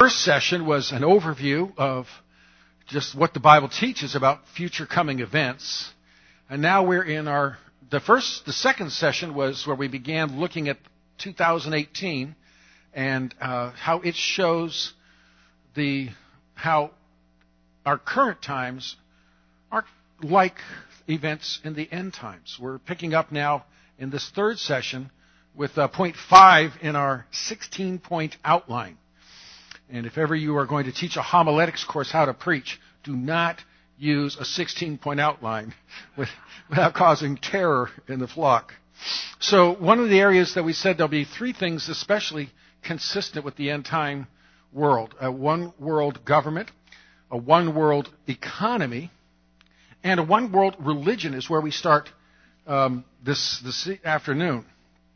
First session was an overview of just what the Bible teaches about future coming events. And now we're in the second session was where we began looking at 2018 and how it shows how our current times are like events in the end times. We're picking up now in this third session with point 5 in our 16-point outline. And if ever you are going to teach a homiletics course how to preach, do not use a 16-point outline without causing terror in the flock. So one of the areas that we said there'll be three things especially consistent with the end time world. A one world government, a one world economy, and a one world religion is where we start this afternoon.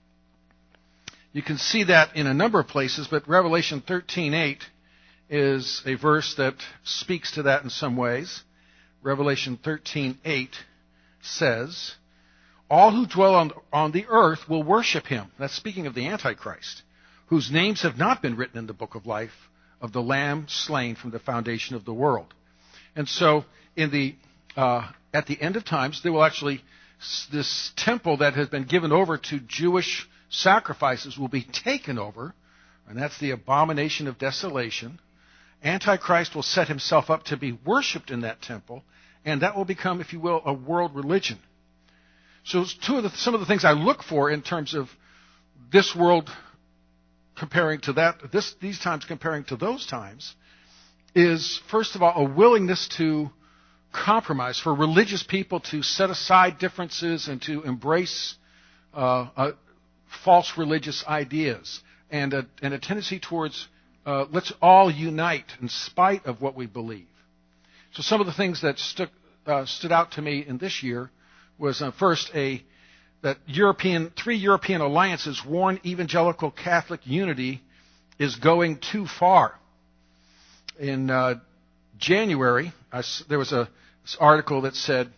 You can see that in a number of places, but Revelation 13:8 is a verse that speaks to that in some ways. Revelation 13:8 says, "All who dwell on the earth will worship him." That's speaking of the Antichrist, "whose names have not been written in the book of life of the Lamb slain from the foundation of the world." And so at the end of times, there will actually, this temple that has been given over to Jewish sacrifices will be taken over, and that's the abomination of desolation. Antichrist will set himself up to be worshipped in that temple, and that will become, if you will, a world religion. So some of the things I look for in terms of this world comparing to that, these times comparing to those times, is first of all a willingness to compromise, for religious people to set aside differences and to embrace false religious ideas, and a tendency towards let's all unite in spite of what we believe. So some of the things that stood out to me in this year was first that three European alliances warn evangelical Catholic unity is going too far. In January, there was this article that said,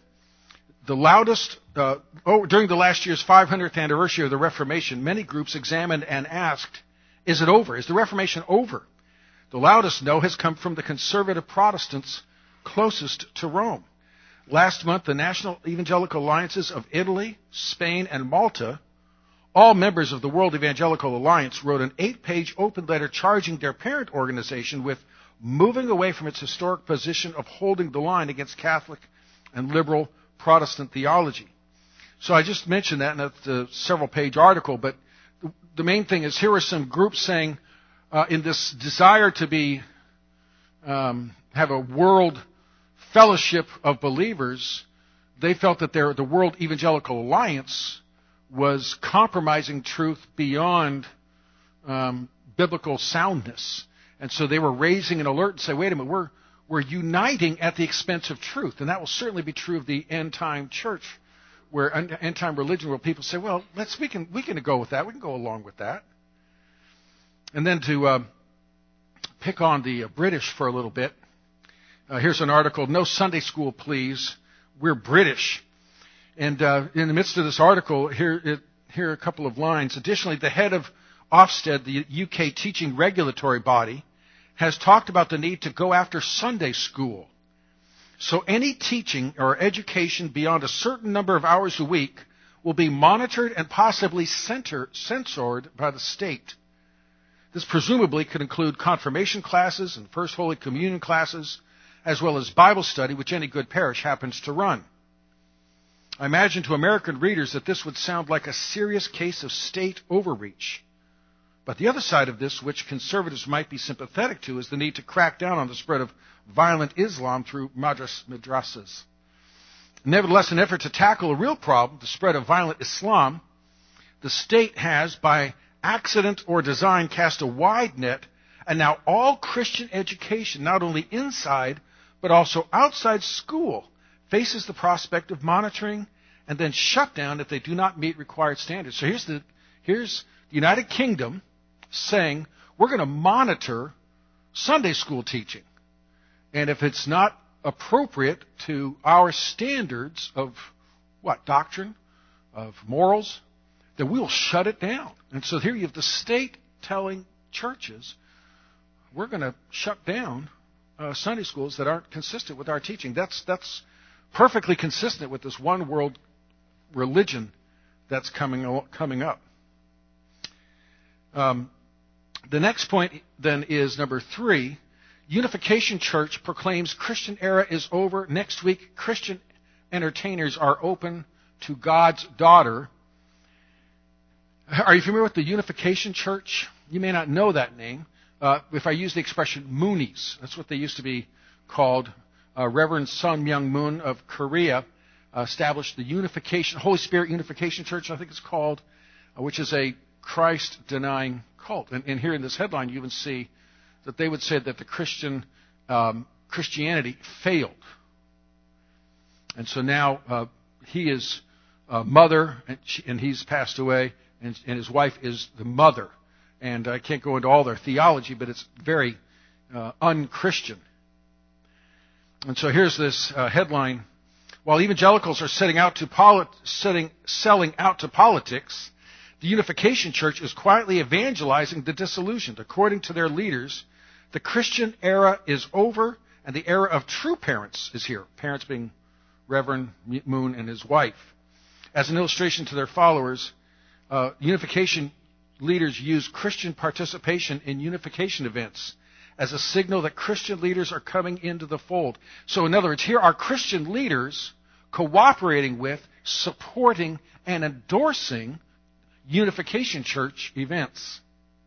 during the last year's 500th anniversary of the Reformation, many groups examined and asked, is it over? Is the Reformation over? The loudest no has come from the conservative Protestants closest to Rome. Last month, the National Evangelical Alliances of Italy, Spain, and Malta, all members of the World Evangelical Alliance, wrote an 8-page open letter charging their parent organization with moving away from its historic position of holding the line against Catholic and liberal Protestant theology. So I just mentioned that in a several-page article, but the main thing is here are some groups saying in this desire to have a world fellowship of believers, they felt that the World Evangelical Alliance was compromising truth beyond biblical soundness. And so they were raising an alert and say, wait a minute, we're uniting at the expense of truth. And that will certainly be true of the end-time church, where end-time religion, where people say, well, we can go with that. We can go along with that. And then to pick on the British for a little bit, here's an article, "No Sunday School, Please. We're British." And in the midst of this article, here are a couple of lines. "Additionally, the head of Ofsted, the UK teaching regulatory body, has talked about the need to go after Sunday school. So any teaching or education beyond a certain number of hours a week will be monitored and possibly censored by the state. This presumably could include confirmation classes and First Holy Communion classes, as well as Bible study, which any good parish happens to run. I imagine to American readers that this would sound like a serious case of state overreach. But the other side of this, which conservatives might be sympathetic to, is the need to crack down on the spread of violent Islam through madrasas. Nevertheless, in an effort to tackle a real problem, the spread of violent Islam, the state has, by accident or design, cast a wide net, and now all Christian education, not only inside but also outside school, faces the prospect of monitoring and then shut down if they do not meet required standards." So here's the United Kingdom saying, we're going to monitor Sunday school teaching. And if it's not appropriate to our standards of doctrine, of morals, then we will shut it down. And so here you have the state telling churches we're going to shut down Sunday schools that aren't consistent with our teaching. That's perfectly consistent with this one world religion that's coming up. The next point then is number 3. Unification Church proclaims Christian era is over. Next week, Christian entertainers are open to God's daughter. Are you familiar with the Unification Church? You may not know that name. If I use the expression Moonies, that's what they used to be called. Reverend Sun Myung Moon of Korea established the Holy Spirit Unification Church, I think it's called, which is a Christ-denying cult. And here in this headline, you even see that they would say that the Christianity failed. And so now he is a mother, and he's passed away, and his wife is the mother. And I can't go into all their theology, but it's very un-Christian. And so here's this headline. While evangelicals are selling out to politics, the Unification Church is quietly evangelizing the disillusioned. According to their leaders, the Christian era is over, and the era of true parents is here. Parents being Reverend Moon and his wife. As an illustration to their followers, Unification leaders use Christian participation in unification events as a signal that Christian leaders are coming into the fold. So in other words, here are Christian leaders cooperating with, supporting, and endorsing Unification Church events.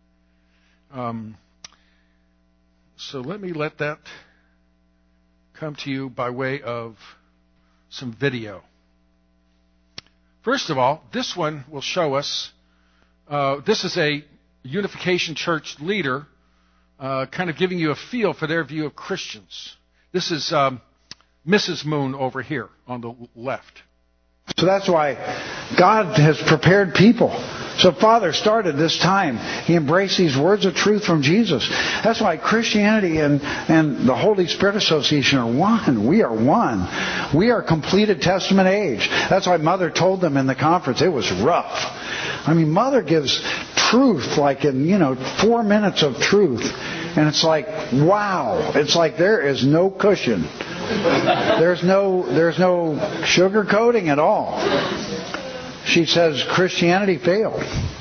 So let that come to you by way of some video. First of all, this one will show us, this is a Unification Church leader kind of giving you a feel for their view of Christians. This is Mrs. Moon over here on the left. So that's why God has prepared people. So Father started this time. He embraced these words of truth from Jesus. That's why Christianity and the Holy Spirit Association are one. We are one. We are completed Testament age. That's why Mother told them in the conference. It was rough. I mean, Mother gives truth like in, 4 minutes of truth. And it's like, wow. It's like there is no cushion. There's no sugarcoating at all. She says Christianity failed.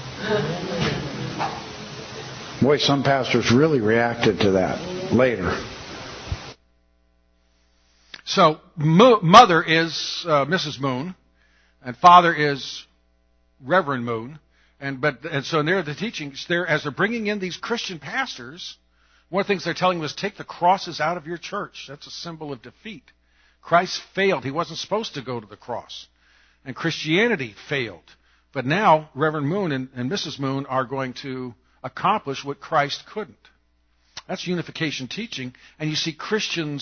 Boy, some pastors really reacted to that later. So, Mother is Mrs. Moon, and Father is Reverend Moon, and so in there the teachings there as they're bringing in these Christian pastors. One of the things they're telling them is take the crosses out of your church. That's a symbol of defeat. Christ failed. He wasn't supposed to go to the cross. And Christianity failed. But now Reverend Moon and Mrs. Moon are going to accomplish what Christ couldn't. That's unification teaching. And you see Christian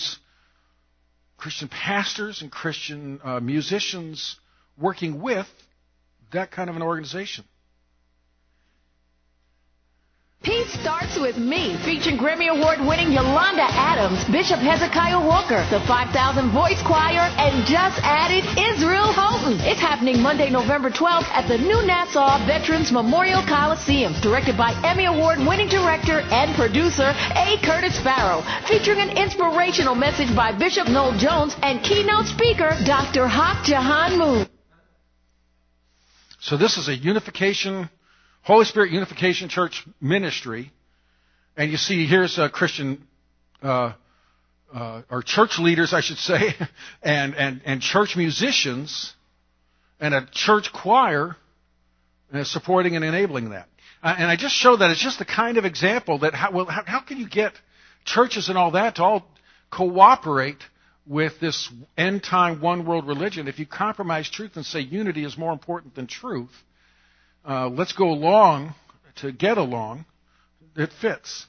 pastors and Christian musicians working with that kind of an organization. Peace Starts With Me, featuring Grammy Award-winning Yolanda Adams, Bishop Hezekiah Walker, the 5,000 Voice Choir, and just added Israel Houghton. It's happening Monday, November 12th at the New Nassau Veterans Memorial Coliseum, directed by Emmy Award-winning director and producer A. Curtis Farrow, featuring an inspirational message by Bishop Noel Jones and keynote speaker Dr. Haq Jahan Moon. So this is a Holy Spirit Unification Church ministry, and you see here's a Christian, or church leaders, I should say, and church musicians, and a church choir supporting and enabling that. And I just show that it's just the kind of example that how can you get churches and all that to all cooperate with this end-time one-world religion if you compromise truth and say unity is more important than truth? Let's go along to get along. It fits.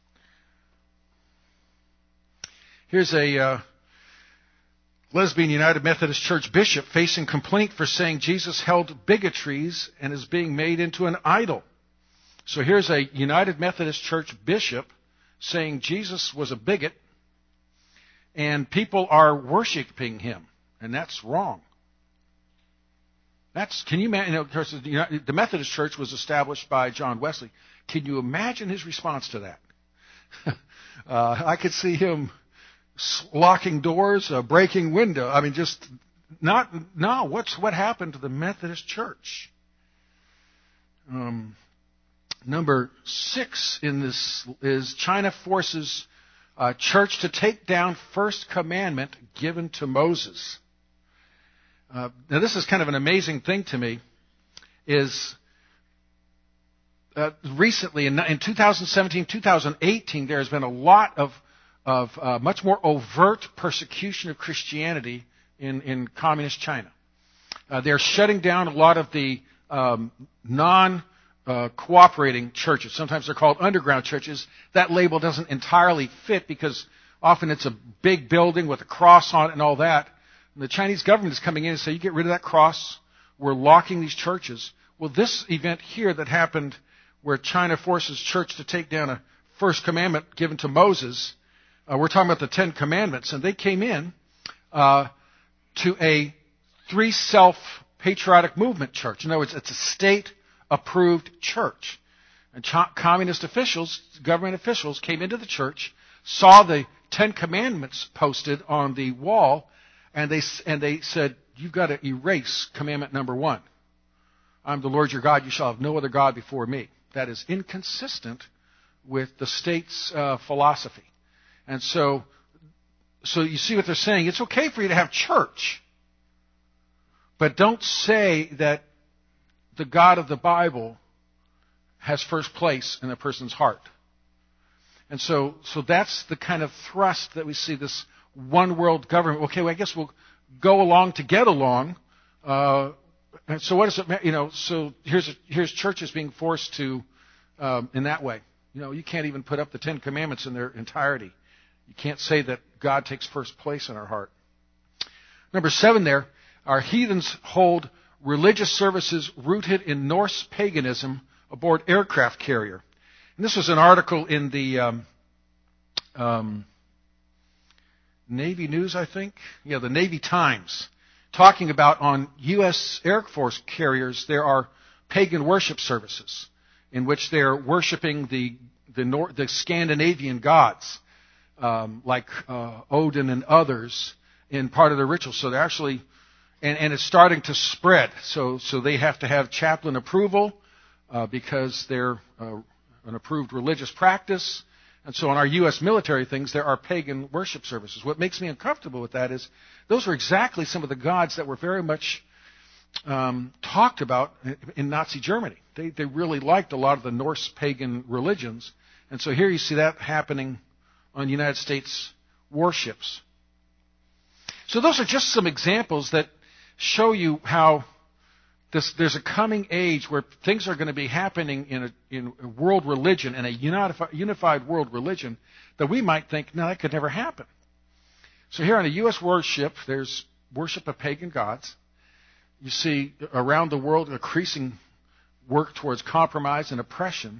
Here's a Lesbian United Methodist Church bishop facing complaint for saying Jesus held bigotries and is being made into an idol. So here's a United Methodist Church bishop saying Jesus was a bigot and people are worshiping him, and that's wrong. Can you imagine? Of course, the Methodist Church was established by John Wesley. Can you imagine his response to that? I could see him locking doors, breaking windows. I mean, just what happened to the Methodist Church? Number 6 in this is China forces church to take down first commandment given to Moses. Now, this is kind of an amazing thing to me. Is recently in 2017, 2018, there has been a lot of much more overt persecution of Christianity in communist China. They're shutting down a lot of the non-cooperating churches. Sometimes they're called underground churches. That label doesn't entirely fit because often it's a big building with a cross on it and all that. And the Chinese government is coming in and saying, you get rid of that cross, we're locking these churches. Well, this event here that happened where China forces church to take down a first commandment given to Moses, we're talking about the 10 Commandments, and they came in to a three-self patriotic movement church. In other words, it's a state-approved church. And communist officials, government officials, came into the church, saw the 10 Commandments posted on the wall, and they said, you've got to erase commandment number 1. I'm the Lord your God, you shall have no other God before me. That is inconsistent with the state's philosophy. And so you see what they're saying. It's okay for you to have church, but don't say that the God of the Bible has first place in a person's heart. And so that's the kind of thrust that we see, this one world government. Okay, well, I guess we'll go along to get along. And so what does it matter? So here's churches being forced to, in that way. You can't even put up the 10 Commandments in their entirety. You can't say that God takes first place in our heart. Number 7 there, our heathens hold religious services rooted in Norse paganism aboard aircraft carrier. And this was an article in the Navy News, I think. Yeah, the Navy Times, talking about on U.S. Air Force carriers there are pagan worship services in which they're worshiping the Scandinavian gods, like Odin and others, in part of their rituals. So they're actually, and it's starting to spread. So they have to have chaplain approval because they're an approved religious practice. And so on our U.S. military things, there are pagan worship services. What makes me uncomfortable with that is those were exactly some of the gods that were very much talked about in Nazi Germany. They really liked a lot of the Norse pagan religions. And so here you see that happening on United States warships. So those are just some examples that show you how there's a coming age where things are going to be happening in a world religion, in a unified world religion, that we might think, no, that could never happen. So here on a U.S. warship, there's worship of pagan gods. You see around the world increasing work towards compromise and oppression,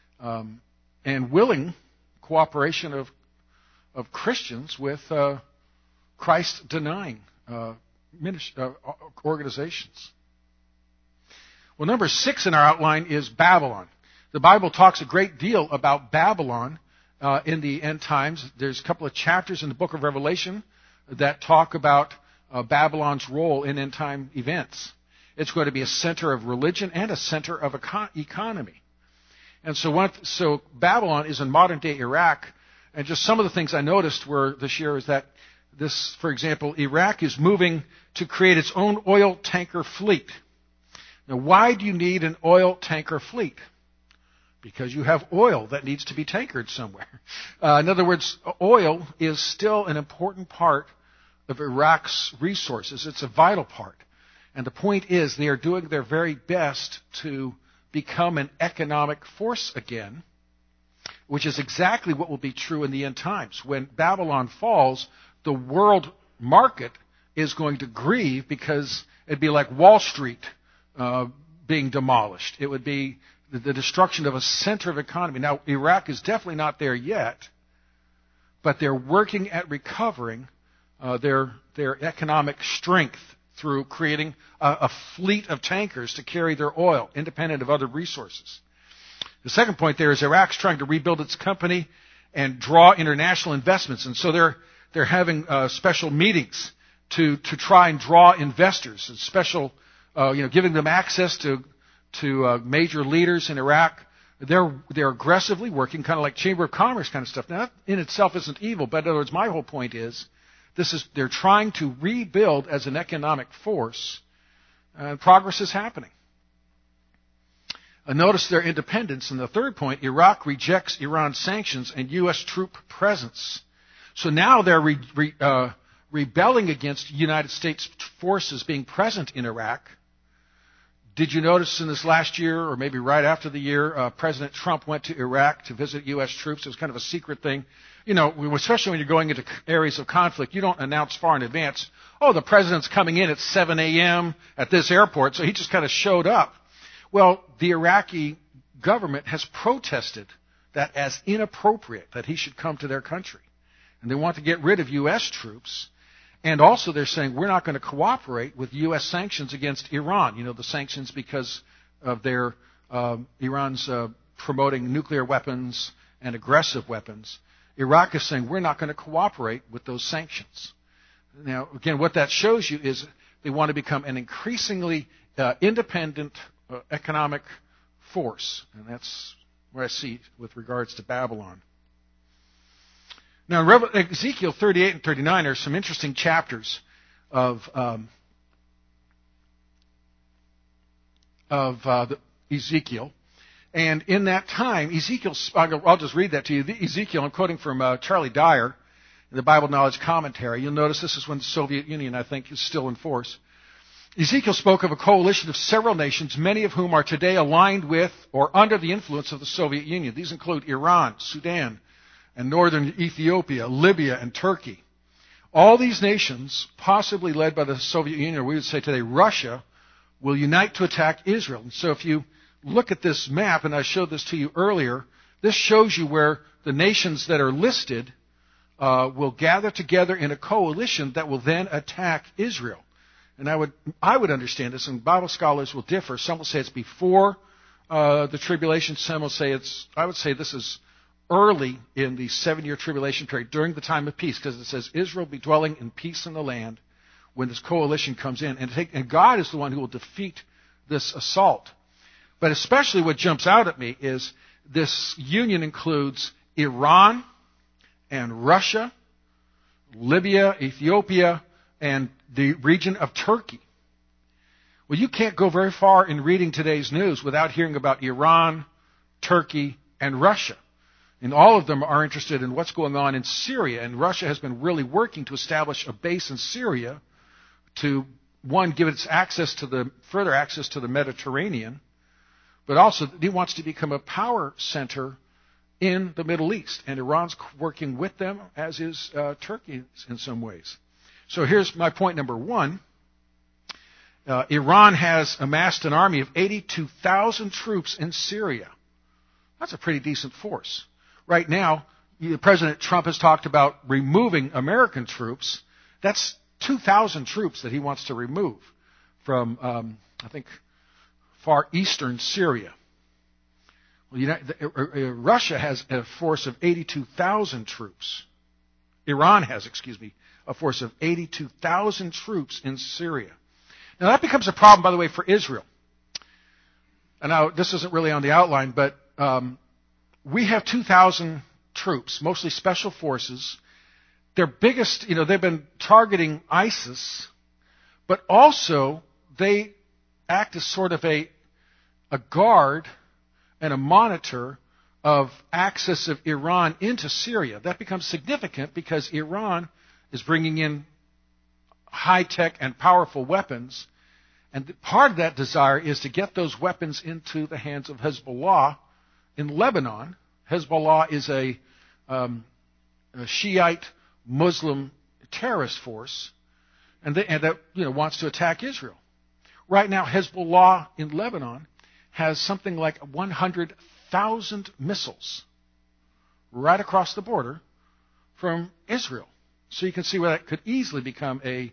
and willing cooperation of Christians with Christ-denying organizations. Well, number 6 in our outline is Babylon. The Bible talks a great deal about Babylon in the end times. There's a couple of chapters in the book of Revelation that talk about Babylon's role in end time events. It's going to be a center of religion and a center of economy. And so Babylon is in modern day Iraq. And just some of the things I noticed this year is that for example, Iraq is moving to create its own oil tanker fleet. Now, why do you need an oil tanker fleet? Because you have oil that needs to be tankered somewhere. In other words, oil is still an important part of Iraq's resources. It's a vital part. And the point is, they are doing their very best to become an economic force again, which is exactly what will be true in the end times. When Babylon falls, the world market is going to grieve because it'd be like Wall Street being demolished. It would be the destruction of a center of economy. Now, Iraq is definitely not there yet, but they're working at recovering their economic strength through creating a fleet of tankers to carry their oil, independent of other resources. The second point there is Iraq's trying to rebuild its company and draw international investments. And so they're having special meetings to try and draw investors, and special, giving them access to major leaders in Iraq. They're aggressively working, kind of like Chamber of Commerce kind of stuff. Now, that in itself isn't evil, but in other words, my whole point is, they're trying to rebuild as an economic force, and progress is happening. Notice their independence. And the third point, Iraq rejects Iran's sanctions and U.S. troop presence. So now they're rebelling against United States forces being present in Iraq. Did you notice in this last year, or maybe right after the year, President Trump went to Iraq to visit U.S. troops? It was kind of a secret thing. Especially when you're going into areas of conflict, you don't announce far in advance, oh, the president's coming in at 7 a.m. at this airport, so he just kind of showed up. Well, the Iraqi government has protested that as inappropriate, that he should come to their country. And they want to get rid of U.S. troops. And also they're saying we're not going to cooperate with U.S. sanctions against Iran. The sanctions because of their Iran's promoting nuclear weapons and aggressive weapons. Iraq is saying we're not going to cooperate with those sanctions. Now, again, what that shows you is they want to become an increasingly independent economic force. And that's where I see it with regards to Babylon. Now, in Ezekiel 38 and 39 are some interesting chapters of Ezekiel. And in that time, I'll just read that to you. Ezekiel, I'm quoting from Charlie Dyer in the Bible Knowledge Commentary. You'll notice this is when the Soviet Union, I think, is still in force. Ezekiel spoke of a coalition of several nations, many of whom are today aligned with or under the influence of the Soviet Union. These include Iran, Sudan, and northern Ethiopia, Libya, and Turkey. All these nations, possibly led by the Soviet Union, or we would say today Russia, will unite to attack Israel. And so if you look at this map, and I showed this to you earlier, this shows you where the nations that are listed will gather together in a coalition that will then attack Israel. And I would understand this, and Bible scholars will differ. Some will say it's before the tribulation. Some will say I would say this is early in the 7-year tribulation period, during the time of peace, because it says Israel will be dwelling in peace in the land when this coalition comes in. And God is the one who will defeat this assault. But especially what jumps out at me is this union includes Iran and Russia, Libya, Ethiopia, and the region of Turkey. Well, you can't go very far in reading today's news without hearing about Iran, Turkey, and Russia. And all of them are interested in what's going on in Syria. And Russia has been really working to establish a base in Syria to, one, give it further access to the Mediterranean, but also he wants to become a power center in the Middle East. And Iran's working with them, as is Turkey in some ways. So here's my point number one. Iran has amassed an army of 82,000 troops in Syria. That's a pretty decent force. Right now, President Trump has talked about removing American troops. That's 2,000 troops that he wants to remove from, I think, far eastern Syria. Well, Russia has a force of 82,000 troops. Iran has, a force of 82,000 troops in Syria. Now that becomes a problem, by the way, for Israel. And now this isn't really on the outline, but we have 2,000 troops, mostly special forces. Their biggest, they've been targeting ISIS, but also they act as sort of a guard and a monitor of access of Iran into Syria. That becomes significant because Iran is bringing in high-tech and powerful weapons, and part of that desire is to get those weapons into the hands of Hezbollah in Lebanon. Hezbollah is a Shiite Muslim terrorist force, and that wants to attack Israel. Right now, Hezbollah in Lebanon has something like 100,000 missiles right across the border from Israel. So you can see where that could easily become a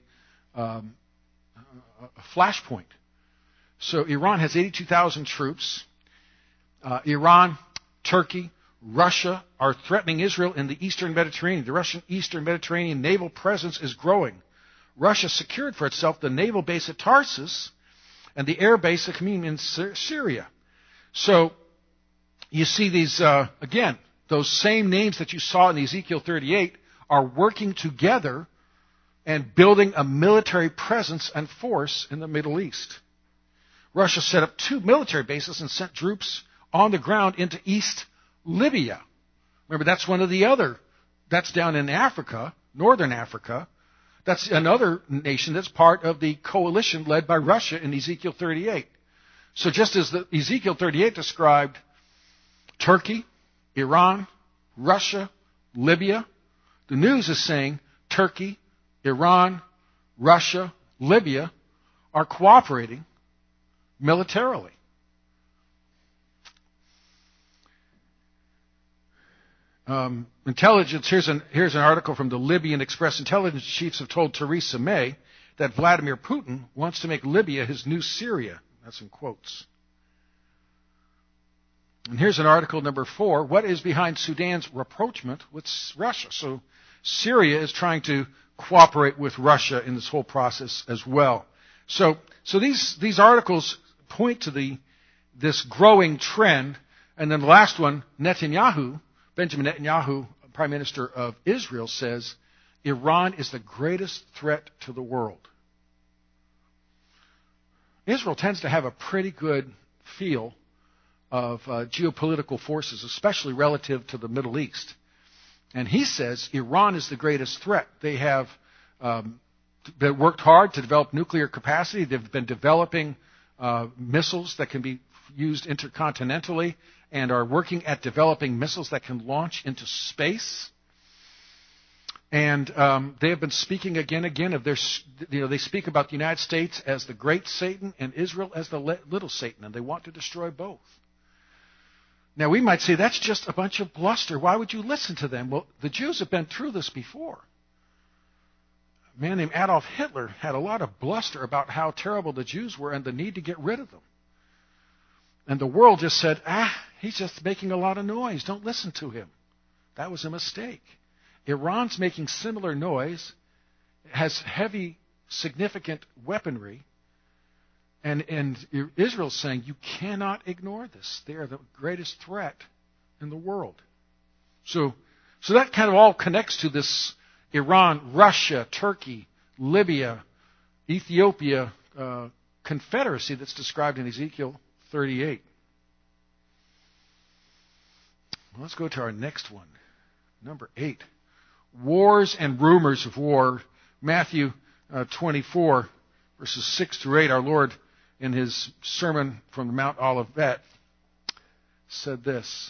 flashpoint. So Iran has 82,000 troops. Iran, Turkey, Russia are threatening Israel in the eastern Mediterranean. The Russian eastern Mediterranean naval presence is growing. Russia secured for itself the naval base at Tarsus and the air base at Khmeim in Syria. So you see these, again, those same names that you saw in Ezekiel 38 are working together and building a military presence and force in the Middle East. Russia set up 2 military bases and sent troops on the ground into East Libya. Remember, that's one of the other, that's down in Africa, northern Africa. That's another nation that's part of the coalition led by Russia in Ezekiel 38. So just as Ezekiel 38 described Turkey, Iran, Russia, Libya, the news is saying Turkey, Iran, Russia, Libya are cooperating militarily. Intelligence, here's an article from the Libyan Express. Intelligence chiefs have told Theresa May that Vladimir Putin wants to make Libya his new Syria. That's in quotes. And here's an article number 4. What is behind Sudan's rapprochement with Russia? So Syria is trying to cooperate with Russia in this whole process as well. So these articles point to this growing trend. And then the last one, Benjamin Netanyahu, Prime Minister of Israel, says Iran is the greatest threat to the world. Israel tends to have a pretty good feel of geopolitical forces, especially relative to the Middle East. And he says Iran is the greatest threat. They have worked hard to develop nuclear capacity. They've been developing missiles that can be used intercontinentally and are working at developing missiles that can launch into space. And they have been speaking again of their, they speak about the United States as the great Satan and Israel as the little Satan, and they want to destroy both. Now, we might say that's just a bunch of bluster. Why would you listen to them? Well, the Jews have been through this before. A man named Adolf Hitler had a lot of bluster about how terrible the Jews were and the need to get rid of them. And the world just said, he's just making a lot of noise. Don't listen to him. That was a mistake. Iran's making similar noise, has heavy, significant weaponry, and Israel's saying, you cannot ignore this. They are the greatest threat in the world. So that kind of all connects to this Iran, Russia, Turkey, Libya, Ethiopia confederacy that's described in Ezekiel 38. Let's go to our next one, number 8. Wars and rumors of war. Matthew 24, verses 6 through 8. Our Lord, in his sermon from the Mount Olivet, said this.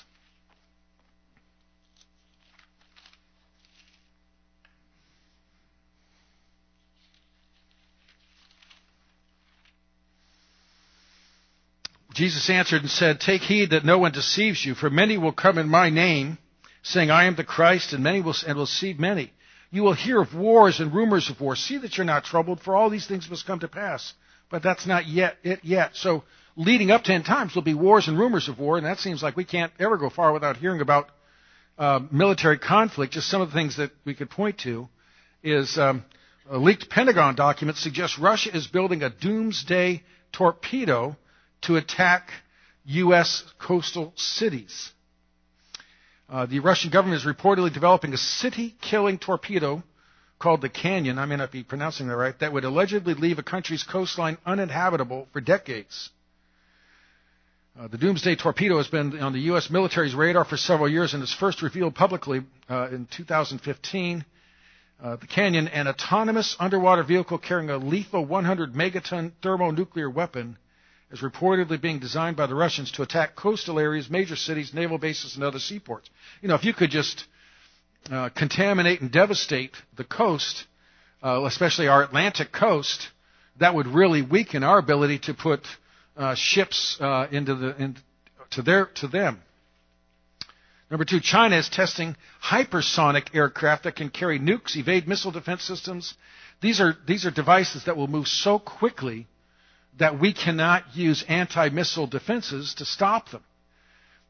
Jesus answered and said, take heed that no one deceives you, for many will come in my name, saying, I am the Christ, and many will deceive many. You will hear of wars and rumors of wars. See that you're not troubled, for all these things must come to pass. But that's not it yet. So leading up to end times will be wars and rumors of war, and that seems like we can't ever go far without hearing about military conflict. Just some of the things that we could point to is a leaked Pentagon document suggests Russia is building a doomsday torpedo to attack U.S. coastal cities. The Russian government is reportedly developing a city-killing torpedo called the Canyon, I may not be pronouncing that right, that would allegedly leave a country's coastline uninhabitable for decades. The Doomsday Torpedo has been on the U.S. military's radar for several years and was first revealed publicly in 2015. The Canyon, an autonomous underwater vehicle carrying a lethal 100 megaton thermonuclear weapon, is reportedly being designed by the Russians to attack coastal areas, major cities, naval bases, and other seaports. If you could just contaminate and devastate the coast, especially our Atlantic coast, that would really weaken our ability to put ships to them. Number 2, China is testing hypersonic aircraft that can carry nukes, evade missile defense systems. These are devices that will move so quickly that we cannot use anti-missile defenses to stop them.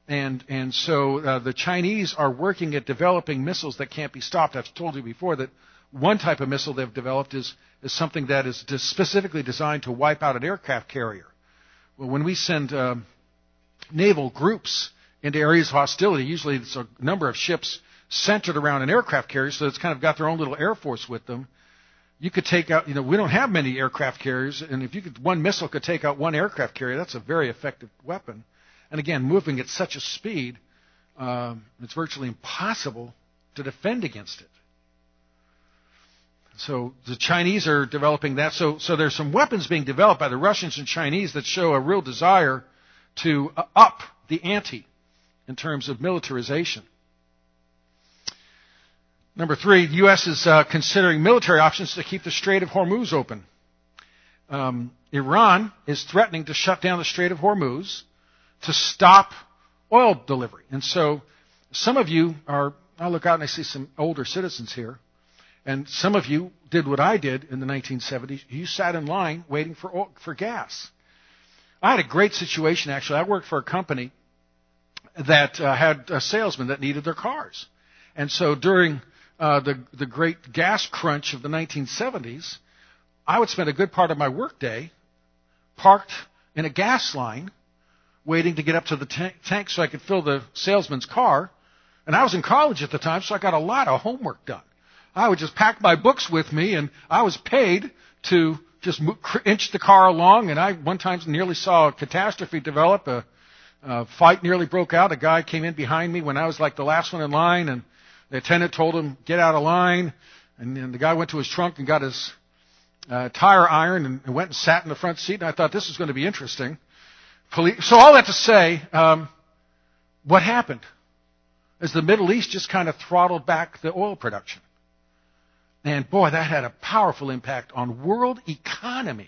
And so the Chinese are working at developing missiles that can't be stopped. I've told you before that one type of missile they've developed is something that is specifically designed to wipe out an aircraft carrier. Well, when we send naval groups into areas of hostility, usually it's a number of ships centered around an aircraft carrier, so it's kind of got their own little air force with them. You could take out, we don't have many aircraft carriers, and if one missile could take out one aircraft carrier, that's a very effective weapon. And again, moving at such a speed, it's virtually impossible to defend against it. So the Chinese are developing that. So there's some weapons being developed by the Russians and Chinese that show a real desire to up the ante in terms of militarization. Number 3, the U.S. is considering military options to keep the Strait of Hormuz open. Iran is threatening to shut down the Strait of Hormuz to stop oil delivery. And so some of you I look out and I see some older citizens here, and some of you did what I did in the 1970s. You sat in line waiting for gas. I had a great situation, actually. I worked for a company that had a salesman that needed their cars. And so during the great gas crunch of the 1970s, I would spend a good part of my workday parked in a gas line waiting to get up to the tank so I could fill the salesman's car. And I was in college at the time, so I got a lot of homework done. I would just pack my books with me, and I was paid to just inch the car along. And I one time nearly saw a catastrophe develop. A fight nearly broke out. A guy came in behind me when I was like the last one in line, and the attendant told him, get out of line. And then the guy went to his trunk and got his tire iron and went and sat in the front seat. And I thought this was going to be interesting. So all that to say, what happened is the Middle East just kind of throttled back the oil production. And boy, that had a powerful impact on world economy.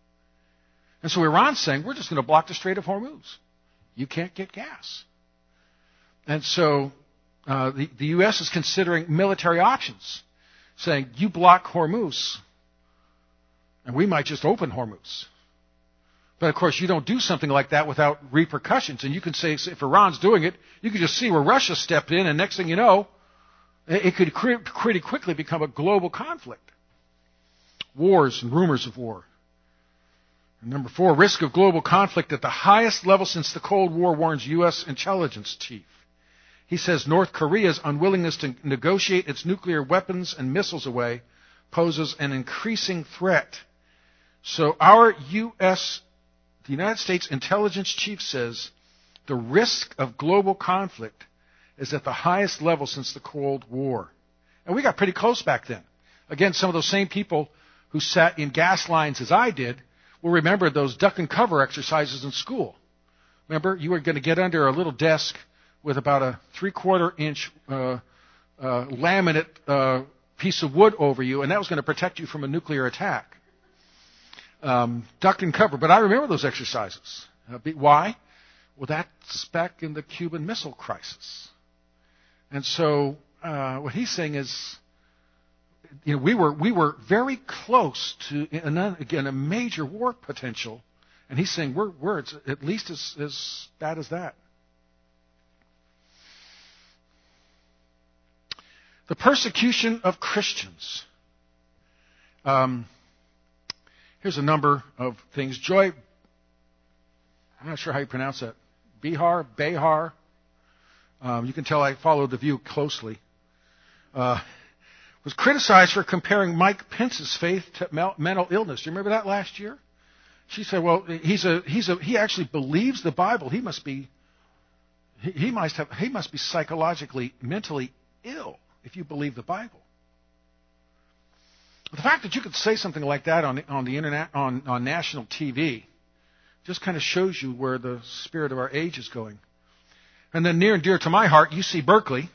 And so Iran's saying, we're just going to block the Strait of Hormuz. You can't get gas. And so the U.S. is considering military options, saying, you block Hormuz, and we might just open Hormuz. But, of course, you don't do something like that without repercussions. And you can say, if Iran's doing it, you can just see where Russia stepped in, and next thing you know, it could pretty quickly become a global conflict. Wars and rumors of war. And number 4, risk of global conflict at the highest level since the Cold War, warns U.S. intelligence chief. He says North Korea's unwillingness to negotiate its nuclear weapons and missiles away poses an increasing threat. So our the United States intelligence chief says the risk of global conflict is at the highest level since the Cold War. And we got pretty close back then. Again, some of those same people who sat in gas lines as I did will remember those duck and cover exercises in school. Remember, you were going to get under a little desk with about a 3/4 inch laminate piece of wood over you, and that was going to protect you from a nuclear attack. Duck and cover. But I remember those exercises. Why? Well, that's back in the Cuban Missile Crisis. And so what he's saying is, we were very close to, again, a major war potential, and he's saying we're at least as bad as that. The persecution of Christians. Here's a number of things. Joy, I'm not sure how you pronounce that. Behar. You can tell I followed The View closely. Was criticized for comparing Mike Pence's faith to mental illness. Do you remember that last year? She said, "Well, he actually believes the Bible. He must be psychologically, mentally ill if you believe the Bible." The fact that you could say something like that on the internet, on national TV, just kind of shows you where the spirit of our age is going. And then near and dear to my heart, UC Berkeley,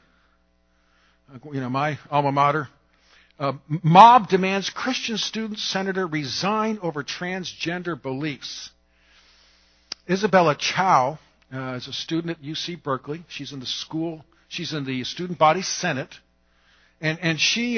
my alma mater. Mob demands Christian student senator resign over transgender beliefs. Isabella Chow is a student at UC Berkeley. She's in the student body senate, and she.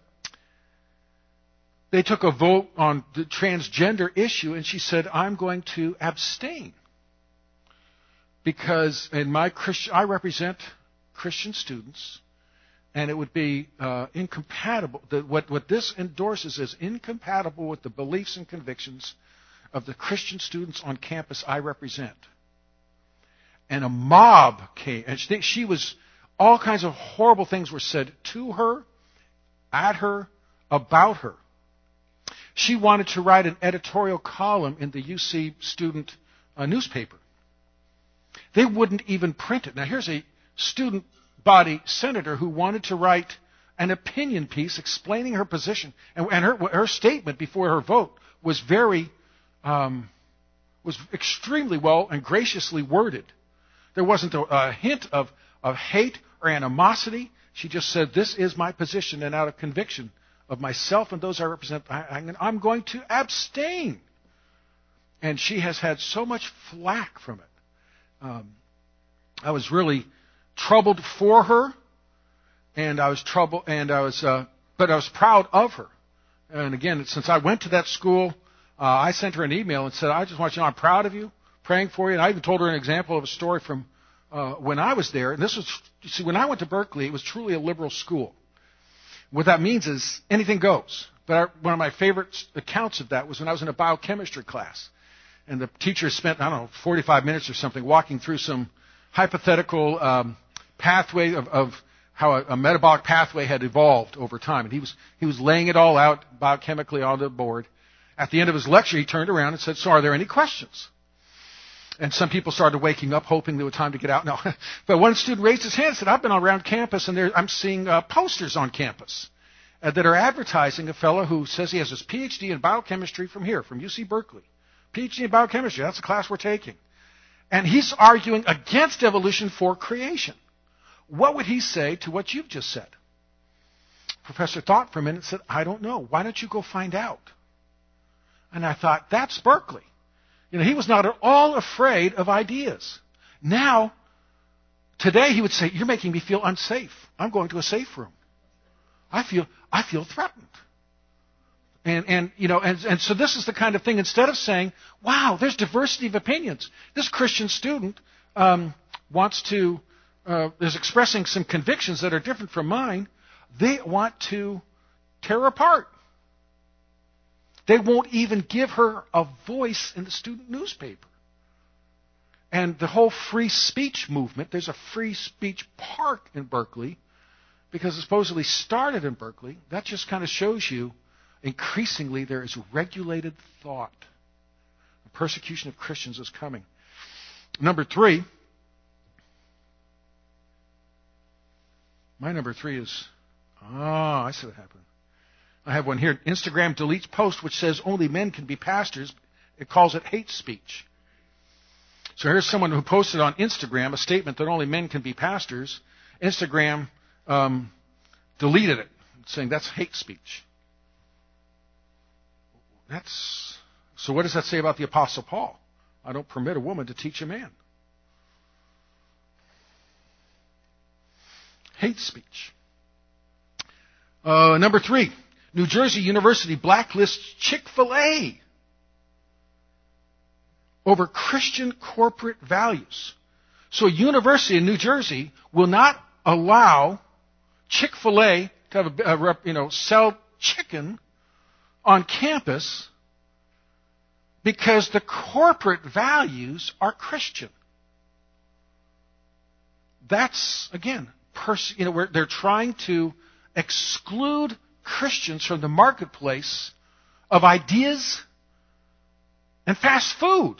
They took a vote on the transgender issue, and she said, "I'm going to abstain." because I represent Christian students, and it would be incompatible. What this endorses is incompatible with the beliefs and convictions of the Christian students on campus I represent. And a mob came, and she was, all kinds of horrible things were said to her, at her, about her. She wanted to write an editorial column in the UC student newspaper. They wouldn't even print it. Now here's a student body senator who wanted to write an opinion piece explaining her position, and her statement before her vote was was extremely well and graciously worded. There wasn't a hint of hate or animosity. She just said, "This is my position, and out of conviction of myself and those I represent, I'm going to abstain." And she has had so much flack from it. I was really troubled for her, and but I was proud of her. And again, since I went to that school, I sent her an email and said, "I just want you to know I'm proud of you, praying for you." And I even told her an example of a story from when I was there. And this was, you see, when I went to Berkeley, it was truly a liberal school. What that means is anything goes. But one of my favorite accounts of that was when I was in a biochemistry class. And the teacher spent, 45 minutes or something walking through some hypothetical pathway of how a metabolic pathway had evolved over time. And he was laying it all out biochemically on the board. At the end of his lecture, he turned around and said, "So are there any questions?" And some people started waking up, hoping there was time to get out. No. But one student raised his hand and said, "I've been around campus, and I'm seeing posters on campus that are advertising a fellow who says he has his PhD in biochemistry from UC Berkeley. PhD in biochemistry, that's the class we're taking. And he's arguing against evolution for creation. What would he say to what you've just said?" Professor thought for a minute and said, "I don't know. Why don't you go find out?" And I thought, that's Berkeley. He was not at all afraid of ideas. Now, today he would say, "You're making me feel unsafe. I'm going to a safe room. I feel threatened." And so this is the kind of thing, instead of saying, "Wow, there's diversity of opinions. This Christian student is expressing some convictions that are different from mine," they want to tear her apart. They won't even give her a voice in the student newspaper. And the whole free speech movement, there's a free speech park in Berkeley, because it supposedly started in Berkeley. That just kind of shows you, increasingly, there is regulated thought. The persecution of Christians is coming. Number 3. My number 3 is, I see what happened. I have one here. Instagram deletes post which says only men can be pastors. It calls it hate speech. So here's someone who posted on Instagram a statement that only men can be pastors. Instagram deleted it, saying that's hate speech. So what does that say about the Apostle Paul? "I don't permit a woman to teach a man." Hate speech. Number 3. New Jersey University blacklists Chick-fil-A over Christian corporate values. So a university in New Jersey will not allow Chick-fil-A to have sell chicken on campus because the corporate values are Christian. That's, again, where they're trying to exclude Christians from the marketplace of ideas and fast food.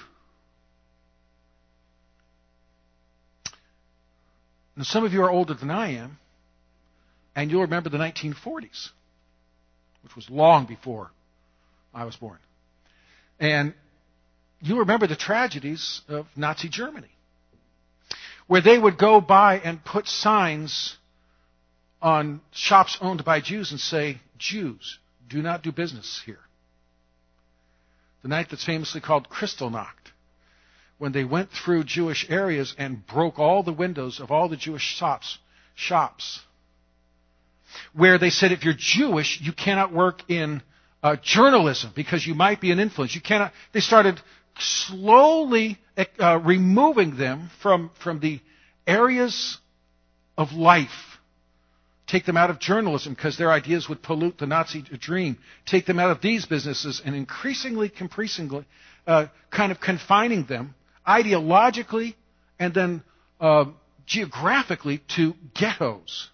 Now, some of you are older than I am, and you'll remember the 1940s, which was long before I was born. And you remember the tragedies of Nazi Germany, where they would go by and put signs on shops owned by Jews and say, "Jews, do not do business here." The night that's famously called Kristallnacht, when they went through Jewish areas and broke all the windows of all the Jewish shops, where they said, if you're Jewish, you cannot work in journalism because you might be an influence. You cannot. They started slowly removing them from the areas of life. Take them out of journalism because their ideas would pollute the Nazi dream. Take them out of these businesses and increasingly kind of confining them ideologically and then geographically to ghettos.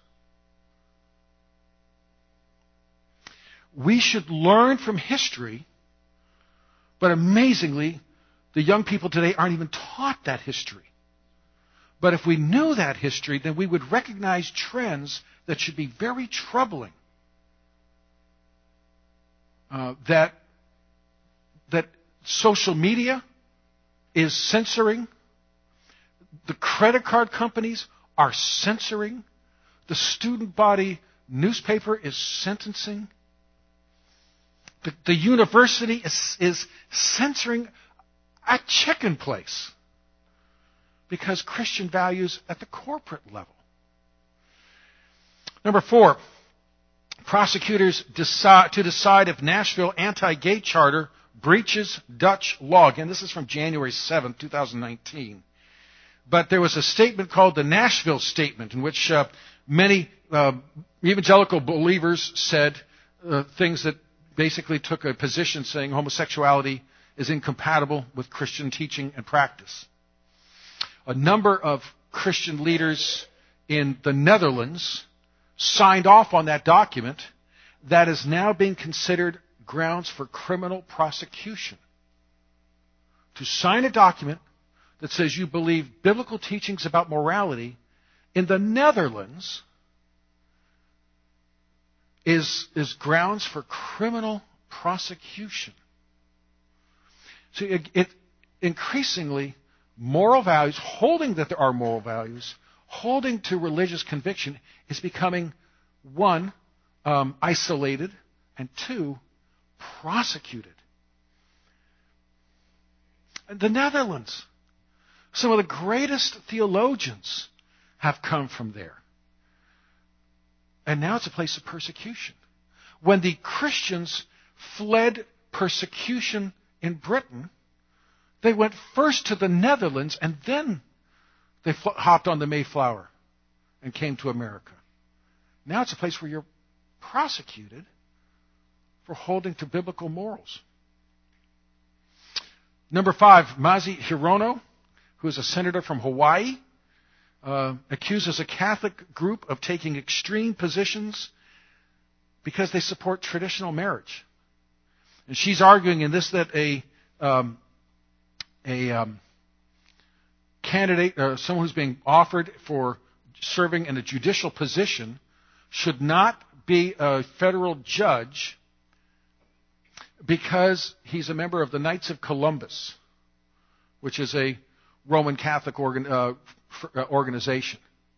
We should learn from history, but amazingly, the young people today aren't even taught that history. But if we knew that history, then we would recognize trends that should be very troubling. That social media is censoring. The credit card companies are censoring. The student body newspaper is sentencing. The university is censoring a chicken place because Christian values at the corporate level. Number 4, prosecutors decide if Nashville anti-gay charter breaches Dutch law. Again, this is from January 7, 2019. But there was a statement called the Nashville Statement in which many evangelical believers said things that basically took a position saying homosexuality is incompatible with Christian teaching and practice. A number of Christian leaders in the Netherlands signed off on that document that is now being considered grounds for criminal prosecution. To sign a document that says you believe biblical teachings about morality in the Netherlands is grounds for criminal prosecution. So increasingly, moral values, holding that there are moral values, holding to religious conviction is becoming, 1, isolated, and 2, prosecuted. The Netherlands, some of the greatest theologians have come from there. And now it's a place of persecution. When the Christians fled persecution in Britain, they went first to the Netherlands and then they hopped on the Mayflower and came to America. Now it's a place where you're prosecuted for holding to biblical morals. Number 5, Mazi Hirono, who is a senator from Hawaii, accuses a Catholic group of taking extreme positions because they support traditional marriage. And she's arguing in this that a candidate, someone who's being offered for serving in a judicial position, should not be a federal judge because he's a member of the Knights of Columbus, which is a Roman Catholic organization.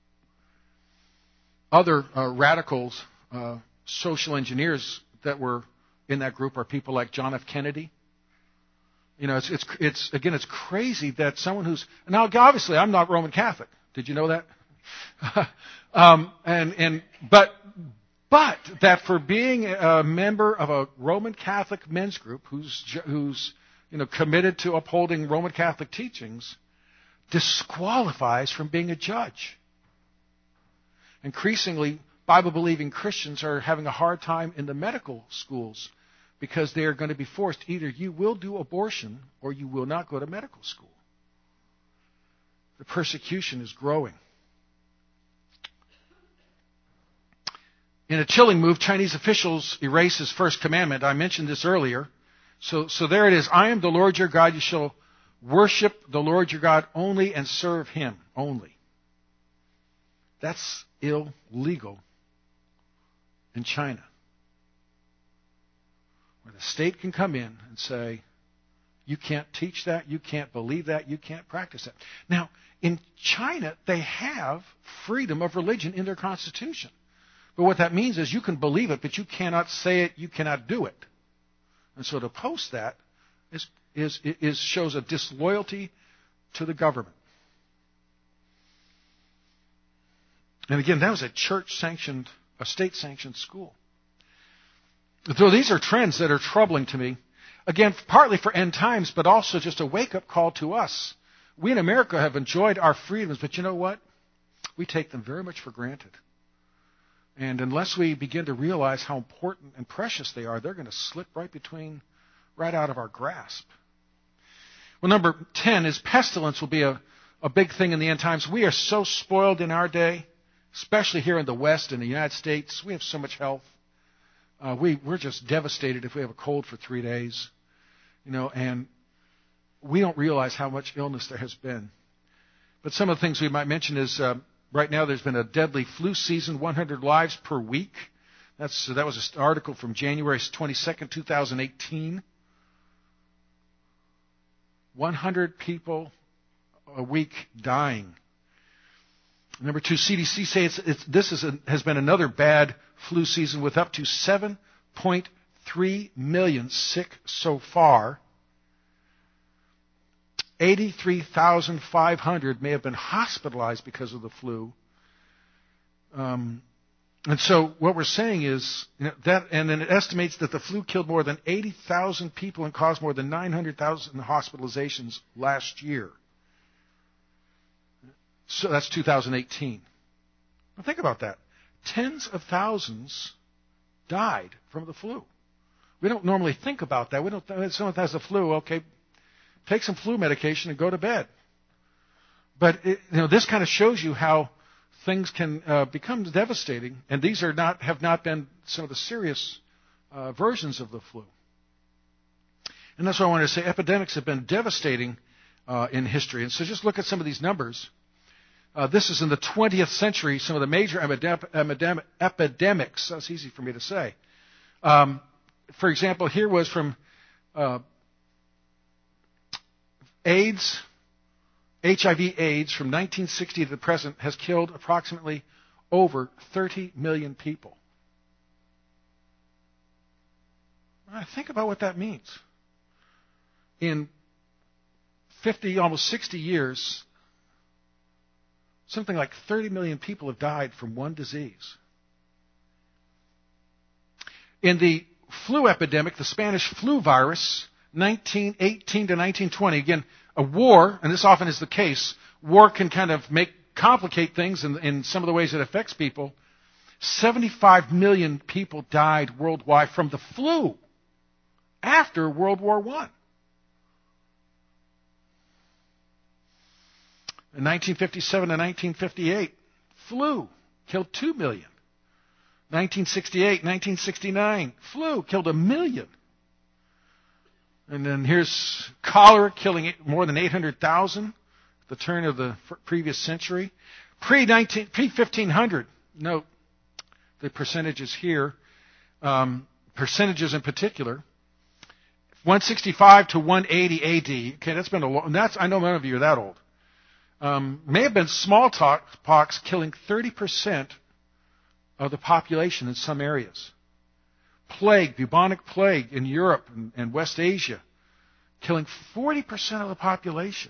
Other radicals, social engineers that were in that group are people like John F. Kennedy. You know, it's crazy that someone who's now obviously I'm not Roman Catholic. Did you know that? But that for being a member of a Roman Catholic men's group who's committed to upholding Roman Catholic teachings disqualifies from being a judge. Increasingly, Bible-believing Christians are having a hard time in the medical schools because they are going to be forced. Either you will do abortion or you will not go to medical school. The persecution is growing. In a chilling move, Chinese officials erase his first commandment. I mentioned this earlier. So there it is. I am the Lord your God. You shall worship the Lord your God only and serve him only. That's illegal in China, where the state can come in and say, you can't teach that, you can't believe that, you can't practice that. Now, in China, they have freedom of religion in their constitution. But what that means is you can believe it, but you cannot say it, you cannot do it. And so to post that shows a disloyalty to the government. And again, that was a church-sanctioned, a state-sanctioned school. So these are trends that are troubling to me. Again, partly for end times, but also just a wake-up call to us. We in America have enjoyed our freedoms, but you know what? We take them very much for granted. And unless we begin to realize how important and precious they are, they're going to slip right out of our grasp. Well, number 10 is pestilence will be a big thing in the end times. We are so spoiled in our day, especially here in the West, in the United States. We have so much health. We're just devastated if we have a cold for 3 days, and we don't realize how much illness there has been. But some of the things we might mention is right now there's been a deadly flu season, 100 lives per week. That was an article from January 22nd, 2018. 100 people a week dying. Number 2, CDC says has been another bad flu season with up to 7.3 million sick so far. 83,500 may have been hospitalized because of the flu. And so what we're saying is that, and then it estimates that the flu killed more than 80,000 people and caused more than 900,000 hospitalizations last year. So that's 2018. Now think about that. Tens of thousands died from the flu. We don't normally think about that. If someone has the flu, okay, take some flu medication and go to bed. But this kind of shows you how things can become devastating, and these have not been some of the serious versions of the flu. And that's why I wanted to say epidemics have been devastating in history. And so just look at some of these numbers. This is in the 20th century, some of the major epidemics. That's easy for me to say. For example, here was from AIDS, HIV/AIDS from 1960 to the present has killed approximately over 30 million people. Think about what that means. In 50, almost 60 years, something like 30 million people have died from one disease. In the flu epidemic, the Spanish flu virus, 1918 to 1920, again, a war, and this often is the case, war can kind of complicate things in some of the ways it affects people. 75 million people died worldwide from the flu after World War I. In 1957 to 1958, flu killed 2 million. 1968, 1969, flu killed 1 million. And then here's cholera killing more than 800,000 at the turn of the previous century. Pre-1500, note the percentages here, percentages in particular. 165 to 180 AD. Okay, that's been a long. I know none of you are that old. May have been smallpox killing 30% of the population in some areas. Plague, bubonic plague in Europe and West Asia, killing 40% of the population.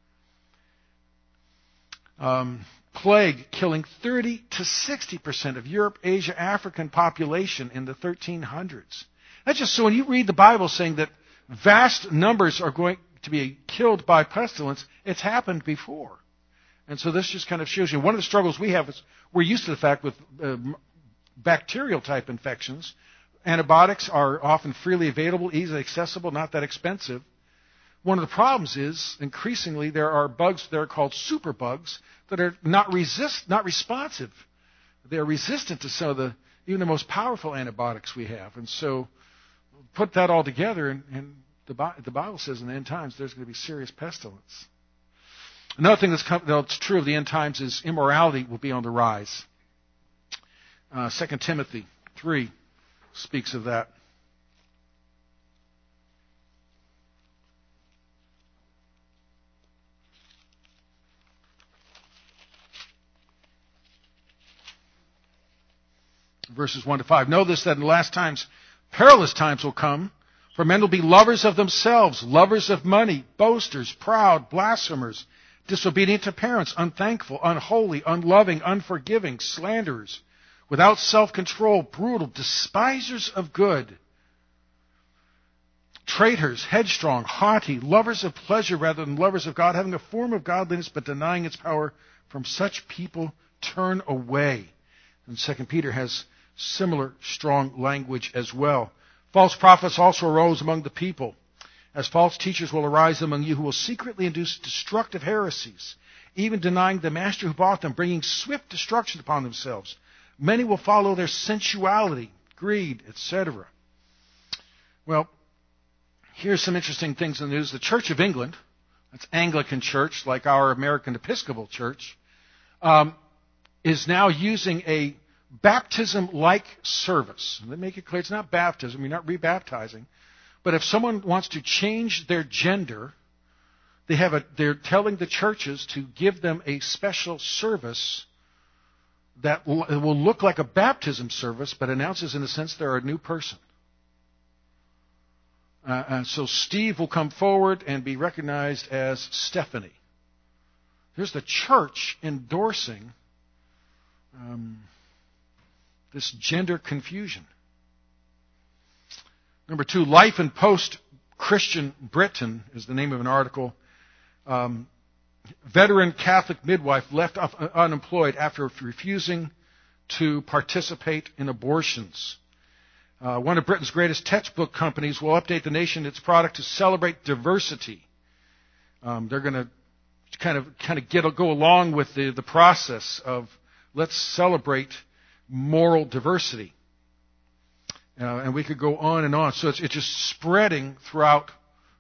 Plague killing 30 to 60% of Europe, Asia, African population in the 1300s. That's just so when you read the Bible saying that vast numbers are going to be killed by pestilence, it's happened before. And so this just kind of shows you one of the struggles we have is we're used to the fact with bacterial type infections, antibiotics are often freely available, easily accessible, not that expensive. One of the problems is increasingly there are bugs that are called superbugs that are not responsive. They are resistant to some of even the most powerful antibiotics we have. And so put that all together, and the Bible says in the end times there's going to be serious pestilence. Another thing that's true of the end times is immorality will be on the rise. 2 Timothy 3 speaks of that. Verses 1 to 5. Know this, that in the last times, perilous times will come, for men will be lovers of themselves, lovers of money, boasters, proud, blasphemers, disobedient to parents, unthankful, unholy, unloving, unforgiving, slanderers, without self-control, brutal, despisers of good, traitors, headstrong, haughty, lovers of pleasure rather than lovers of God, having a form of godliness but denying its power. From such people turn away. And 2 Peter has similar strong language as well. False prophets also arose among the people, as false teachers will arise among you who will secretly induce destructive heresies, even denying the master who bought them, bringing swift destruction upon themselves. Many will follow their sensuality, greed, etc. Well, here's some interesting things in the news. The Church of England, that's Anglican Church, like our American Episcopal Church, is now using a baptism-like service. Let me make it clear, it's not baptism, you're not rebaptizing. But if someone wants to change their gender, they're telling the churches to give them a special service that will look like a baptism service, but announces in a sense they're a new person. And so Steve will come forward and be recognized as Stephanie. Here's the church endorsing this gender confusion. Number 2, Life in Post-Christian Britain is the name of an article. Veteran Catholic midwife left unemployed after refusing to participate in abortions. One of Britain's greatest textbook companies will update the nation its product to celebrate diversity. They're going to kind of go along with the process of let's celebrate moral diversity. And we could go on and on. So it's just spreading throughout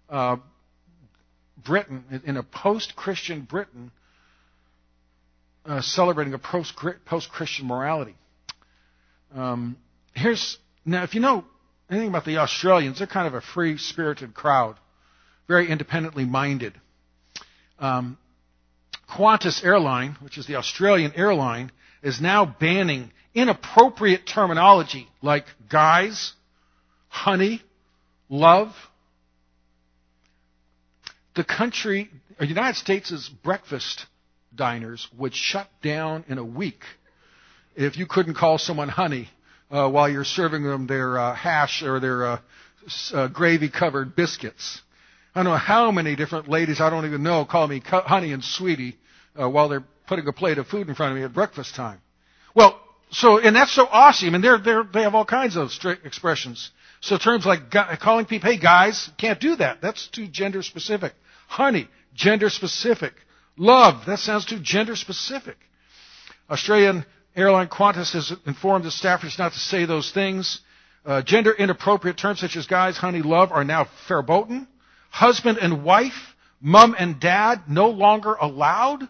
Britain, in a post-Christian Britain, celebrating a post-Christian morality. Now, if you know anything about the Australians, they're kind of a free-spirited crowd, very independently minded. Qantas Airline, which is the Australian airline, is now banning inappropriate terminology like guys, honey, love. The United States' breakfast diners would shut down in a week if you couldn't call someone honey while you're serving them their hash or their gravy-covered biscuits. I don't know how many different ladies I don't even know call me honey and sweetie while they're putting a plate of food in front of me at breakfast time. Well, and that's so awesome. And they have all kinds of expressions. So terms like calling people, hey guys, can't do that. That's too gender specific. Honey, gender specific. Love, that sounds too gender specific. Australian airline Qantas has informed the staffers not to say those things. Gender inappropriate terms such as guys, honey, love are now verboten. Husband and wife, mom and dad, no longer allowed.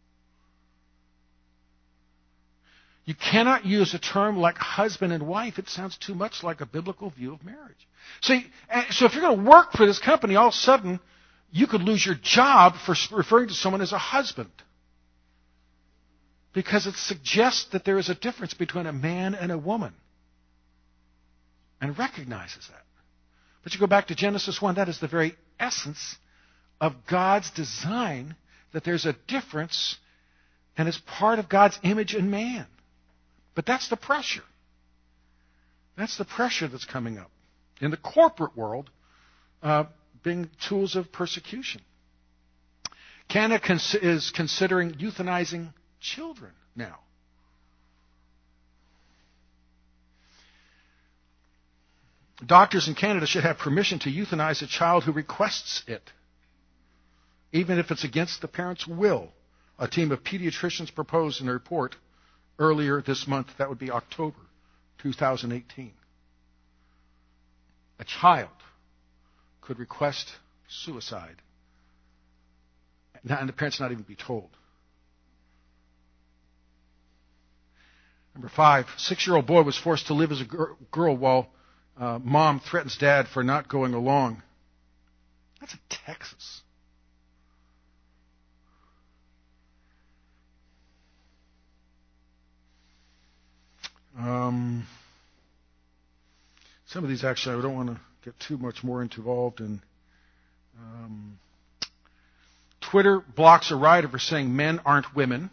You cannot use a term like husband and wife. It sounds too much like a biblical view of marriage. So if you're going to work for this company, all of a sudden, you could lose your job for referring to someone as a husband. Because it suggests that there is a difference between a man and a woman. And recognizes that. But you go back to Genesis 1, that is the very essence of God's design, that there's a difference and it's part of God's image in man. But that's the pressure. That's the pressure that's coming up in the corporate world, being tools of persecution. Canada is considering euthanizing children now. Doctors in Canada should have permission to euthanize a child who requests it, even if it's against the parent's will. A team of pediatricians proposed in a report earlier this month. That would be October 2018. A child could request suicide, and the parents not even be told. Number 5, 6-year-old boy was forced to live as a girl while mom threatens dad for not going along. That's in Texas. Some of these actually I don't want to get too much more involved in. Twitter blocks a writer for saying men aren't women.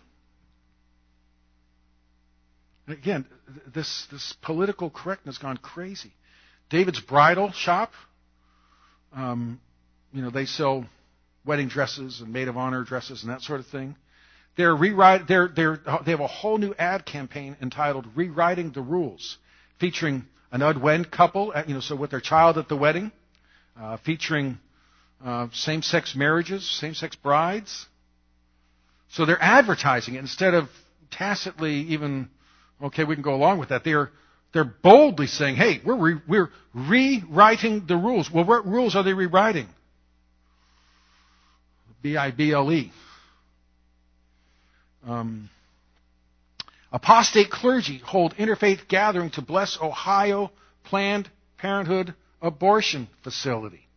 And again, this political correctness gone crazy. David's Bridal Shop They sell wedding dresses and maid of honor dresses and that sort of thing. They have a whole new ad campaign entitled "Rewriting the Rules," featuring an unwed couple, so with their child at the wedding, featuring same-sex marriages, same-sex brides. So they're advertising it instead of tacitly even, okay, we can go along with that. They're boldly saying, hey, we're rewriting the rules. Well, what rules are they rewriting? Bible. Apostate clergy hold interfaith gathering to bless Ohio Planned Parenthood abortion facility.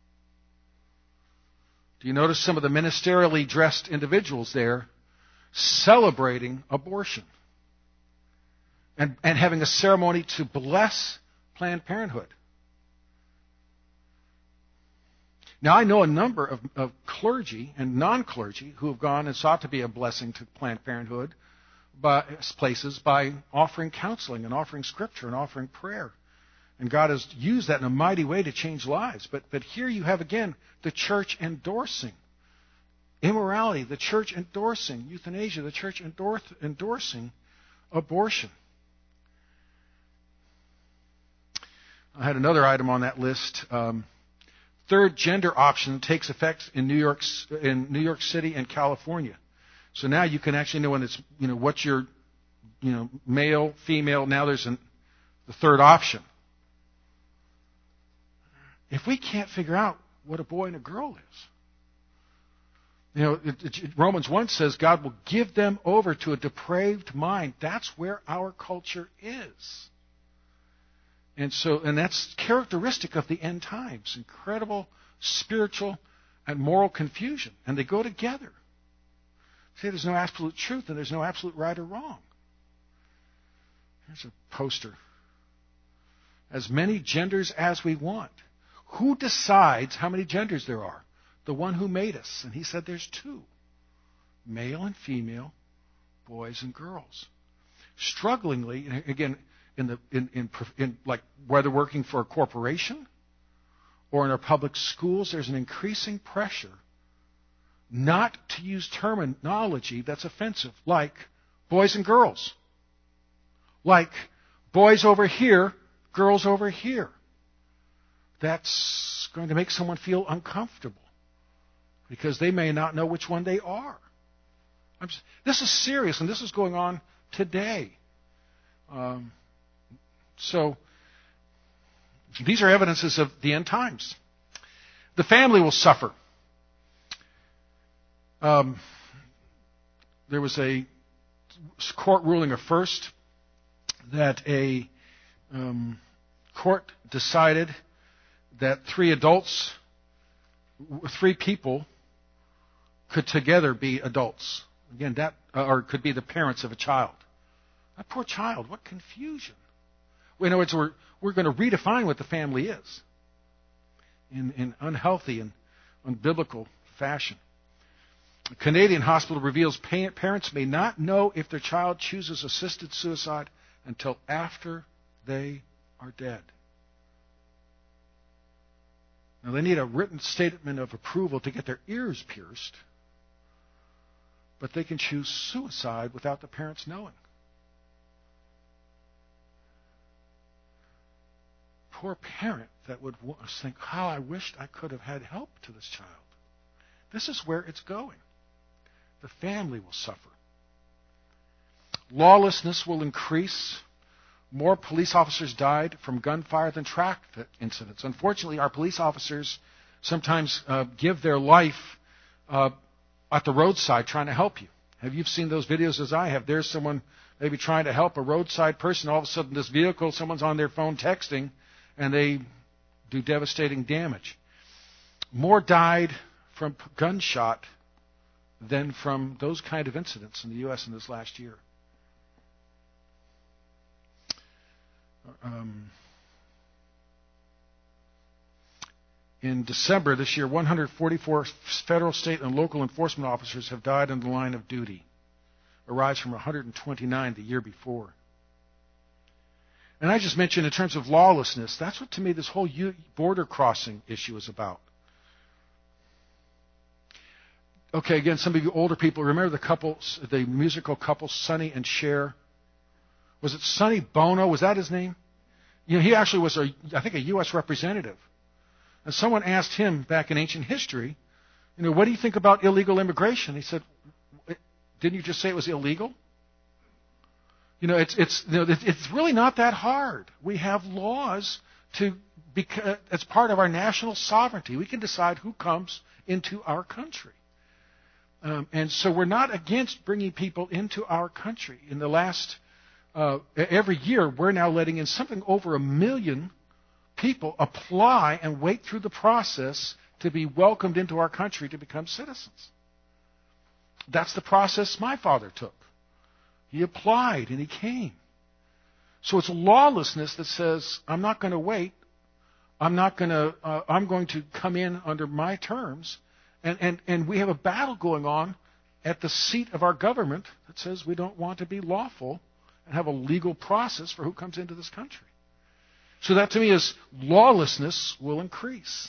Do you notice some of the ministerially dressed individuals there celebrating abortion and having a ceremony to bless Planned Parenthood? Now, I know a number of clergy and non-clergy who have gone and sought to be a blessing to Planned Parenthood places by offering counseling and offering scripture and offering prayer. And God has used that in a mighty way to change lives. But here you have, again, the church endorsing immorality, the church endorsing euthanasia, the church endorsing abortion. I had another item on that list. Third gender option takes effect in New York City and California. So now you can actually know when it's, what's your, male, female. Now there's the third option. If we can't figure out what a boy and a girl is, Romans 1 says God will give them over to a depraved mind. That's where our culture is. And that's characteristic of the end times. Incredible spiritual and moral confusion. And they go together. See, there's no absolute truth and there's no absolute right or wrong. Here's a poster. As many genders as we want. Who decides how many genders there are? The one who made us. And he said there's two. Male and female, boys and girls. Strugglingly, again, in like whether working for a corporation or in our public schools, there's an increasing pressure not to use terminology that's offensive, like boys and girls, like boys over here, girls over here. That's going to make someone feel uncomfortable because they may not know which one they are. This is serious, and this is going on today. So these are evidences of the end times. The family will suffer. There was a court ruling first that a court decided that three people could together be adults. Again, that or could be the parents of a child. That poor child, what confusion. In other words, we're going to redefine what the family is in unhealthy and unbiblical fashion. A Canadian hospital reveals parents may not know if their child chooses assisted suicide until after they are dead. Now, they need a written statement of approval to get their ears pierced, but they can choose suicide without the parents knowing. Poor parent that would think, how I wished I could have had help to this child. This is where it's going. The family will suffer. Lawlessness will increase. More police officers died from gunfire than traffic incidents. Unfortunately, our police officers sometimes give their life at the roadside trying to help you. Have you seen those videos as I have? There's someone maybe trying to help a roadside person. All of a sudden, this vehicle, someone's on their phone texting, and they do devastating damage. More died from gunshot than from those kind of incidents in the U.S. in this last year. In December this year, 144 federal, state, and local enforcement officers have died in the line of duty, a rise from 129 the year before. And I just mentioned in terms of lawlessness, that's what to me this whole border crossing issue is about. Okay, again, some of you older people, remember the musical couple, Sonny and Cher? Was it Sonny Bono? Was that his name? He actually was, I think, a U.S. representative. And someone asked him back in ancient history, what do you think about illegal immigration? He said, didn't you just say it was illegal? It's really not that hard. We have laws as part of our national sovereignty. We can decide who comes into our country. And so we're not against bringing people into our country. In the last, every year, we're now letting in something over 1 million people apply and wait through the process to be welcomed into our country to become citizens. That's the process my father took. He applied and he came. So it's lawlessness that says, I'm not going to wait. I'm going to come in under my terms. And we have a battle going on at the seat of our government that says we don't want to be lawful and have a legal process for who comes into this country. So that to me is lawlessness will increase.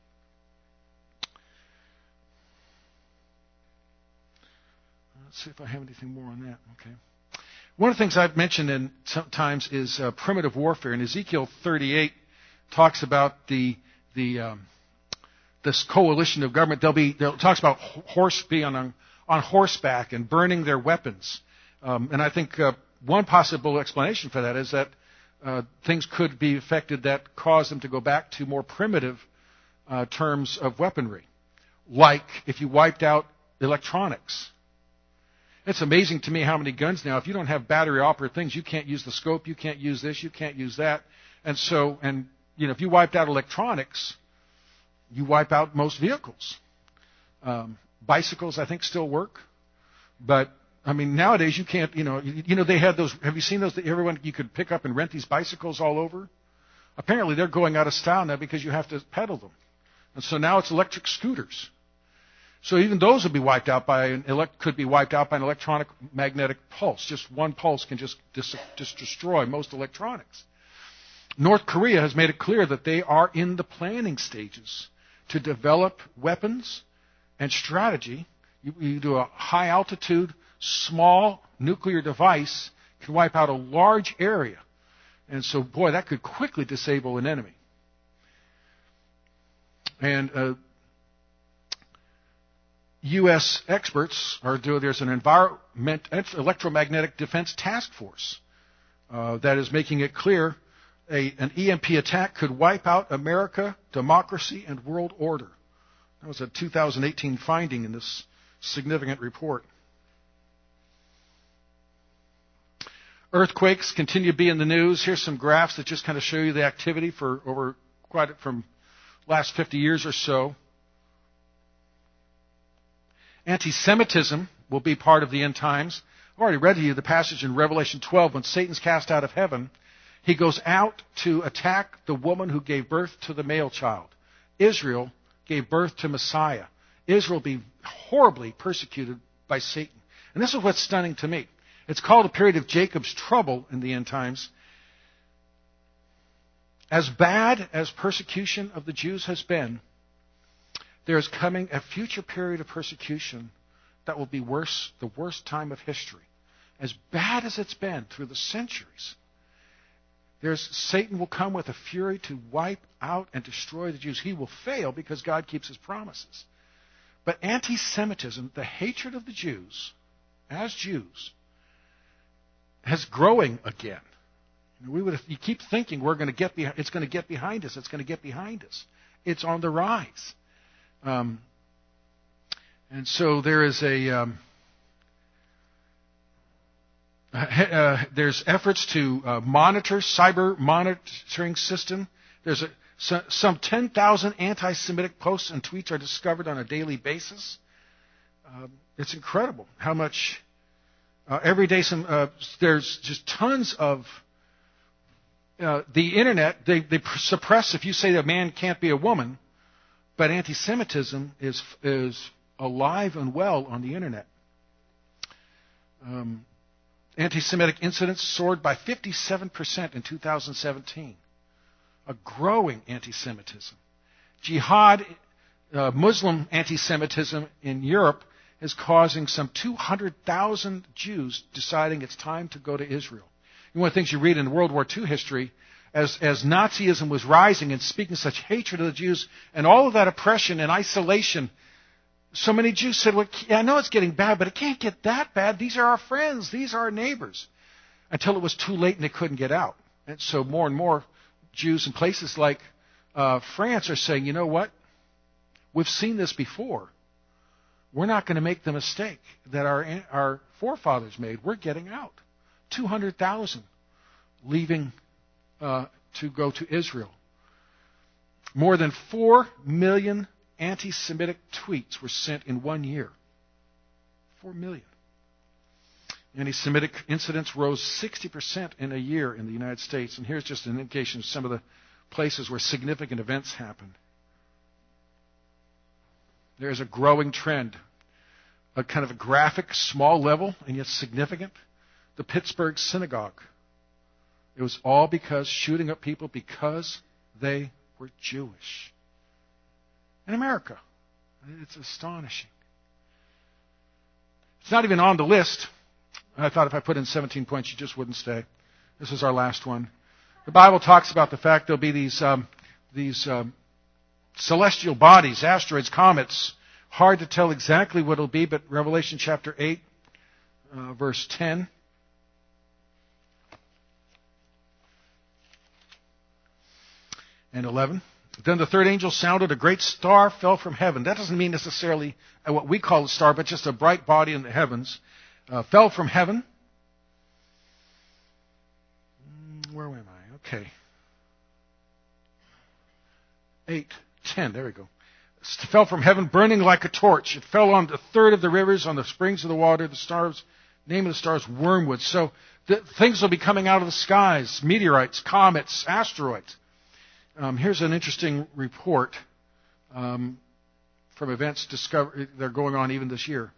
Let's see if I have anything more on that. Okay. One of the things I've mentioned in sometimes is primitive warfare. And Ezekiel 38 talks about this coalition of government. Talks about being on horseback and burning their weapons. And I think one possible explanation for that is that things could be affected that cause them to go back to more primitive terms of weaponry, like if you wiped out electronics. It's amazing to me how many guns now, if you don't have battery-operated things, you can't use the scope, you can't use this, you can't use that. And so, if you wiped out electronics, you wipe out most vehicles. Bicycles, I think, still work. But, nowadays you can't, they had those, have you seen those that you could pick up and rent these bicycles all over? Apparently they're going out of style now because you have to pedal them. And so now it's electric scooters. So even those could be wiped out by an electronic magnetic pulse. Just one pulse can just destroy most electronics. North Korea has made it clear that they are in the planning stages to develop weapons and strategy. You do a high altitude, small nuclear device can wipe out a large area. And so, boy, that could quickly disable an enemy. And U.S. experts there's an electromagnetic defense task force that is making it clear an EMP attack could wipe out America, democracy, and world order. That was a 2018 finding in this significant report. Earthquakes continue to be in the news. Here's some graphs that just kind of show you the activity from last 50 years or so. Anti-Semitism will be part of the end times. I've already read to you the passage in Revelation 12 when Satan's cast out of heaven. He goes out to attack the woman who gave birth to the male child. Israel gave birth to Messiah. Israel will be horribly persecuted by Satan. And this is what's stunning to me. It's called a period of Jacob's trouble in the end times. As bad as persecution of the Jews has been, there is coming a future period of persecution that will be worse, the worst time of history. As bad as it's been through the centuries, Satan will come with a fury to wipe out and destroy the Jews. He will fail because God keeps his promises. But anti-Semitism, the hatred of the Jews, as Jews, is growing again. You keep thinking it's going to get behind us. It's going to get behind us. It's on the rise. And so there is there's efforts to monitor, cyber monitoring system. There's some 10,000 anti-Semitic posts and tweets are discovered on a daily basis. It's incredible how much every day there's just tons of the internet. They suppress if you say a man can't be a woman. But anti-Semitism is alive and well on the internet. Anti-Semitic incidents soared by 57% in 2017. A growing anti-Semitism. Jihad, Muslim anti-Semitism in Europe is causing some 200,000 Jews deciding it's time to go to Israel. One of the things you read in World War II history, as Nazism was rising and speaking such hatred of the Jews and all of that oppression and isolation, so many Jews said, well, I know it's getting bad, but it can't get that bad. These are our friends. These are our neighbors. Until it was too late and they couldn't get out. And so more and more Jews in places like France are saying, you know what? We've seen this before. We're not going to make the mistake that our forefathers made. We're getting out. 200,000 leaving to go to Israel. More than 4 million anti-Semitic tweets were sent in 1 year. 4 million. Anti-Semitic incidents rose 60% in a year in the United States. And here's just an indication of some of the places where significant events happened. There's a growing trend, a kind of a graphic, small level, and yet significant. The Pittsburgh synagogue. It was all because shooting up people because they were Jewish. In America. It's astonishing. It's not even on the list. I thought if I put in 17 points, you just wouldn't stay. This is our last one. The Bible talks about the fact there'll be these celestial bodies, asteroids, comets. Hard to tell exactly what it'll be, but Revelation chapter 8, verse 10. And 11. Then the third angel sounded, a great star fell from heaven. That doesn't mean necessarily what we call a star, but just a bright body in the heavens. Fell from heaven. Where am I? Okay. 8:10. There we go. It fell from heaven, burning like a torch. It fell on a third of the rivers, on the springs of the water. The stars, name of the star is wormwood. So things will be coming out of the skies: meteorites, comets, asteroids. Here's an interesting report from events that are going on even this year.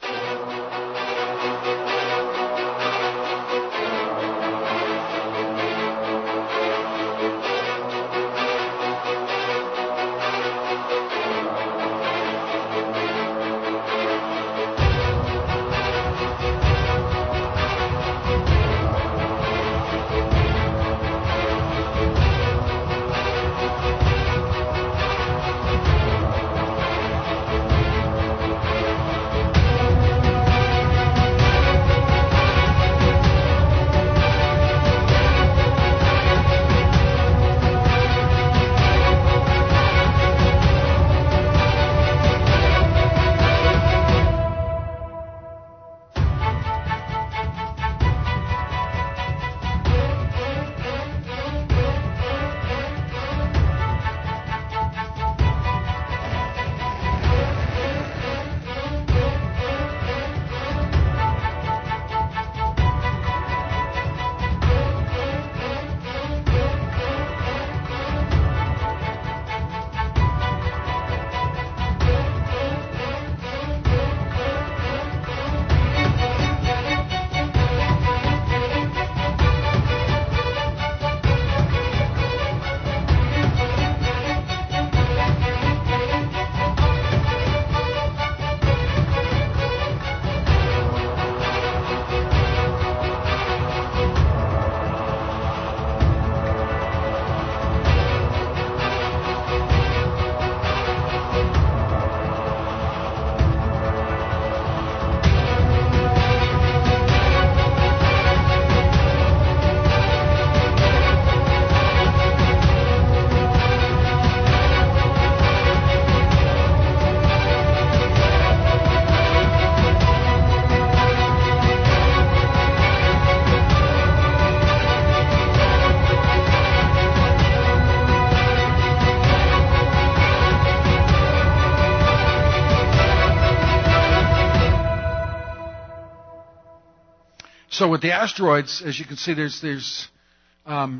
So with the asteroids, as you can see, there's why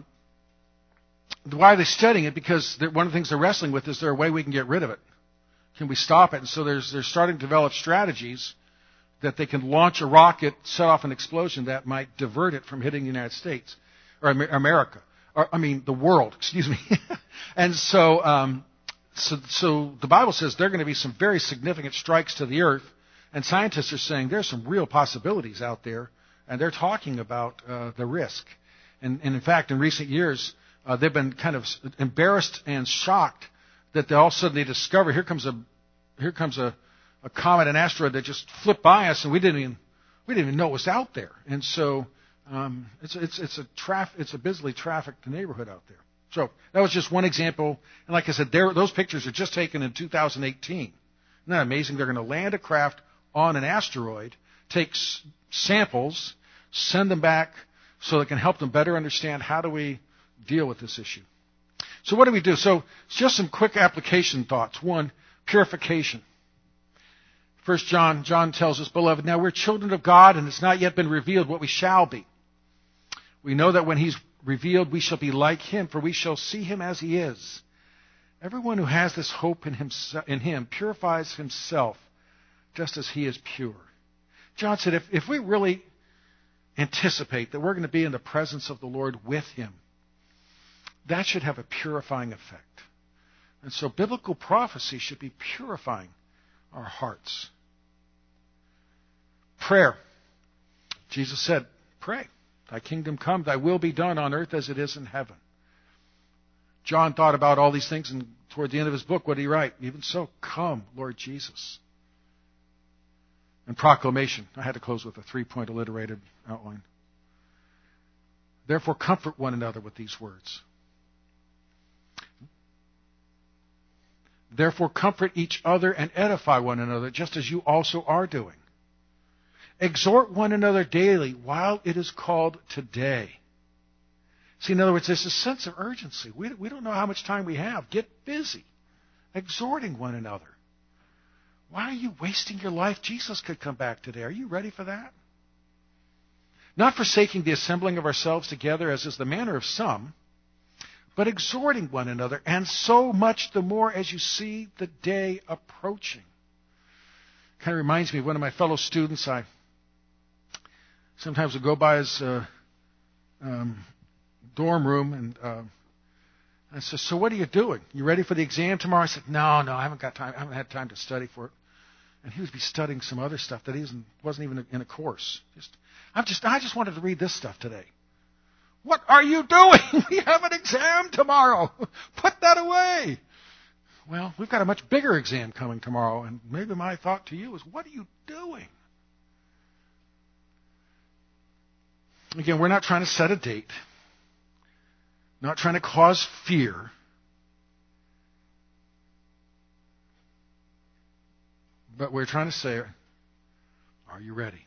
are they studying it? Because one of the things they're wrestling with is there a way we can get rid of it? Can we stop it? And so they're starting to develop strategies that they can launch a rocket, set off an explosion that might divert it from hitting the United States, or America, or the world, excuse me. And so the Bible says there are going to be some very significant strikes to the earth, and scientists are saying there's some real possibilities out there, and they're talking about the risk. And in fact, in recent years, they've been kind of embarrassed and shocked that all of a sudden they discover here comes a comet, an asteroid that just flipped by us, and we didn't even know it was out there. And so it's a busily trafficked neighborhood out there. So that was just one example. And like I said, those pictures are just taken in 2018. Isn't that amazing? They're going to land a craft on an asteroid, take samples, send them back so they can help them better understand how do we deal with this issue. So what do we do? So just some quick application thoughts. One, purification. 1 John tells us, Beloved, now we're children of God, and it's not yet been revealed what we shall be. We know that when He's revealed, we shall be like Him, for we shall see Him as He is. Everyone who has this hope in Him purifies himself just as He is pure. John said, if we really anticipate that we're going to be in the presence of the Lord with Him, that should have a purifying effect. And so biblical prophecy should be purifying our hearts. Prayer. Jesus said, pray. Thy kingdom come, thy will be done on earth as it is in heaven. John thought about all these things, and toward the end of his book, what did he write? Even so, come, Lord Jesus. And proclamation. I had to close with a 3-point alliterated outline. Therefore, comfort one another with these words. Therefore, comfort each other and edify one another, just as you also are doing. Exhort one another daily while it is called today. See, in other words, there's a sense of urgency. We don't know how much time we have. Get busy exhorting one another. Why are you wasting your life? Jesus could come back today. Are you ready for that? Not forsaking the assembling of ourselves together, as is the manner of some, but exhorting one another, and so much the more as you see the day approaching. Kind of reminds me of one of my fellow students. I sometimes would go by his dorm room, and I said, so what are you doing? You ready for the exam tomorrow? I said, no, I haven't got time. I haven't had time to study for it. And he would be studying some other stuff that he wasn't even in a course. I just wanted to read this stuff today. What are you doing? We have an exam tomorrow. Put that away. Well, we've got a much bigger exam coming tomorrow, and maybe my thought to you is, what are you doing? Again, we're not trying to set a date, not trying to cause fear. But we're trying to say, are you ready?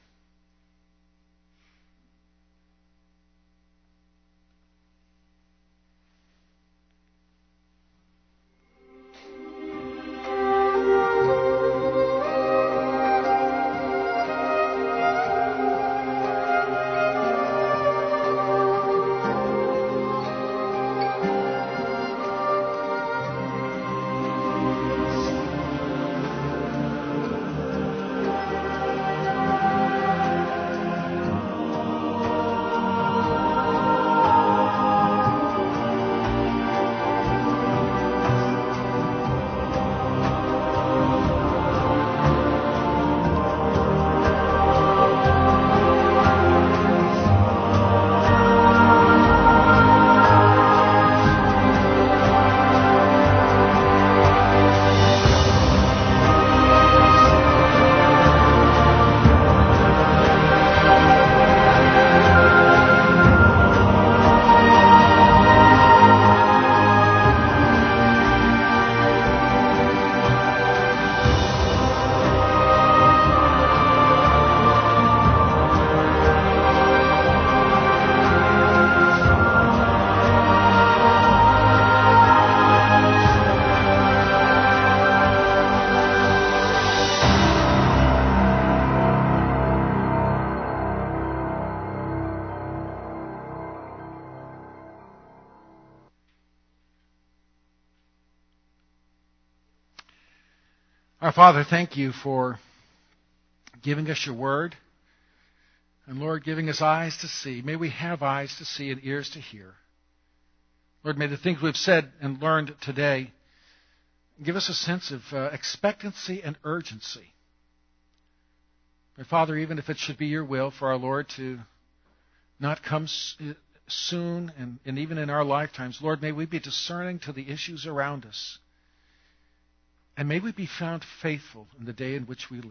Our Father, thank you for giving us your word, and Lord, giving us eyes to see. May we have eyes to see and ears to hear. Lord, may the things we've said and learned today give us a sense of expectancy and urgency. But Father, even if it should be your will for our Lord to not come soon and even in our lifetimes, Lord, may we be discerning to the issues around us. And may we be found faithful in the day in which we live.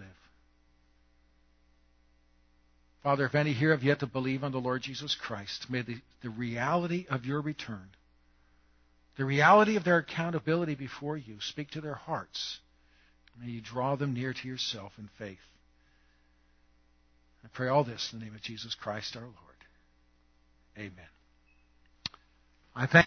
Father, if any here have yet to believe on the Lord Jesus Christ, may the reality of your return, the reality of their accountability before you, speak to their hearts. May you draw them near to yourself in faith. I pray all this in the name of Jesus Christ our Lord. Amen. I thank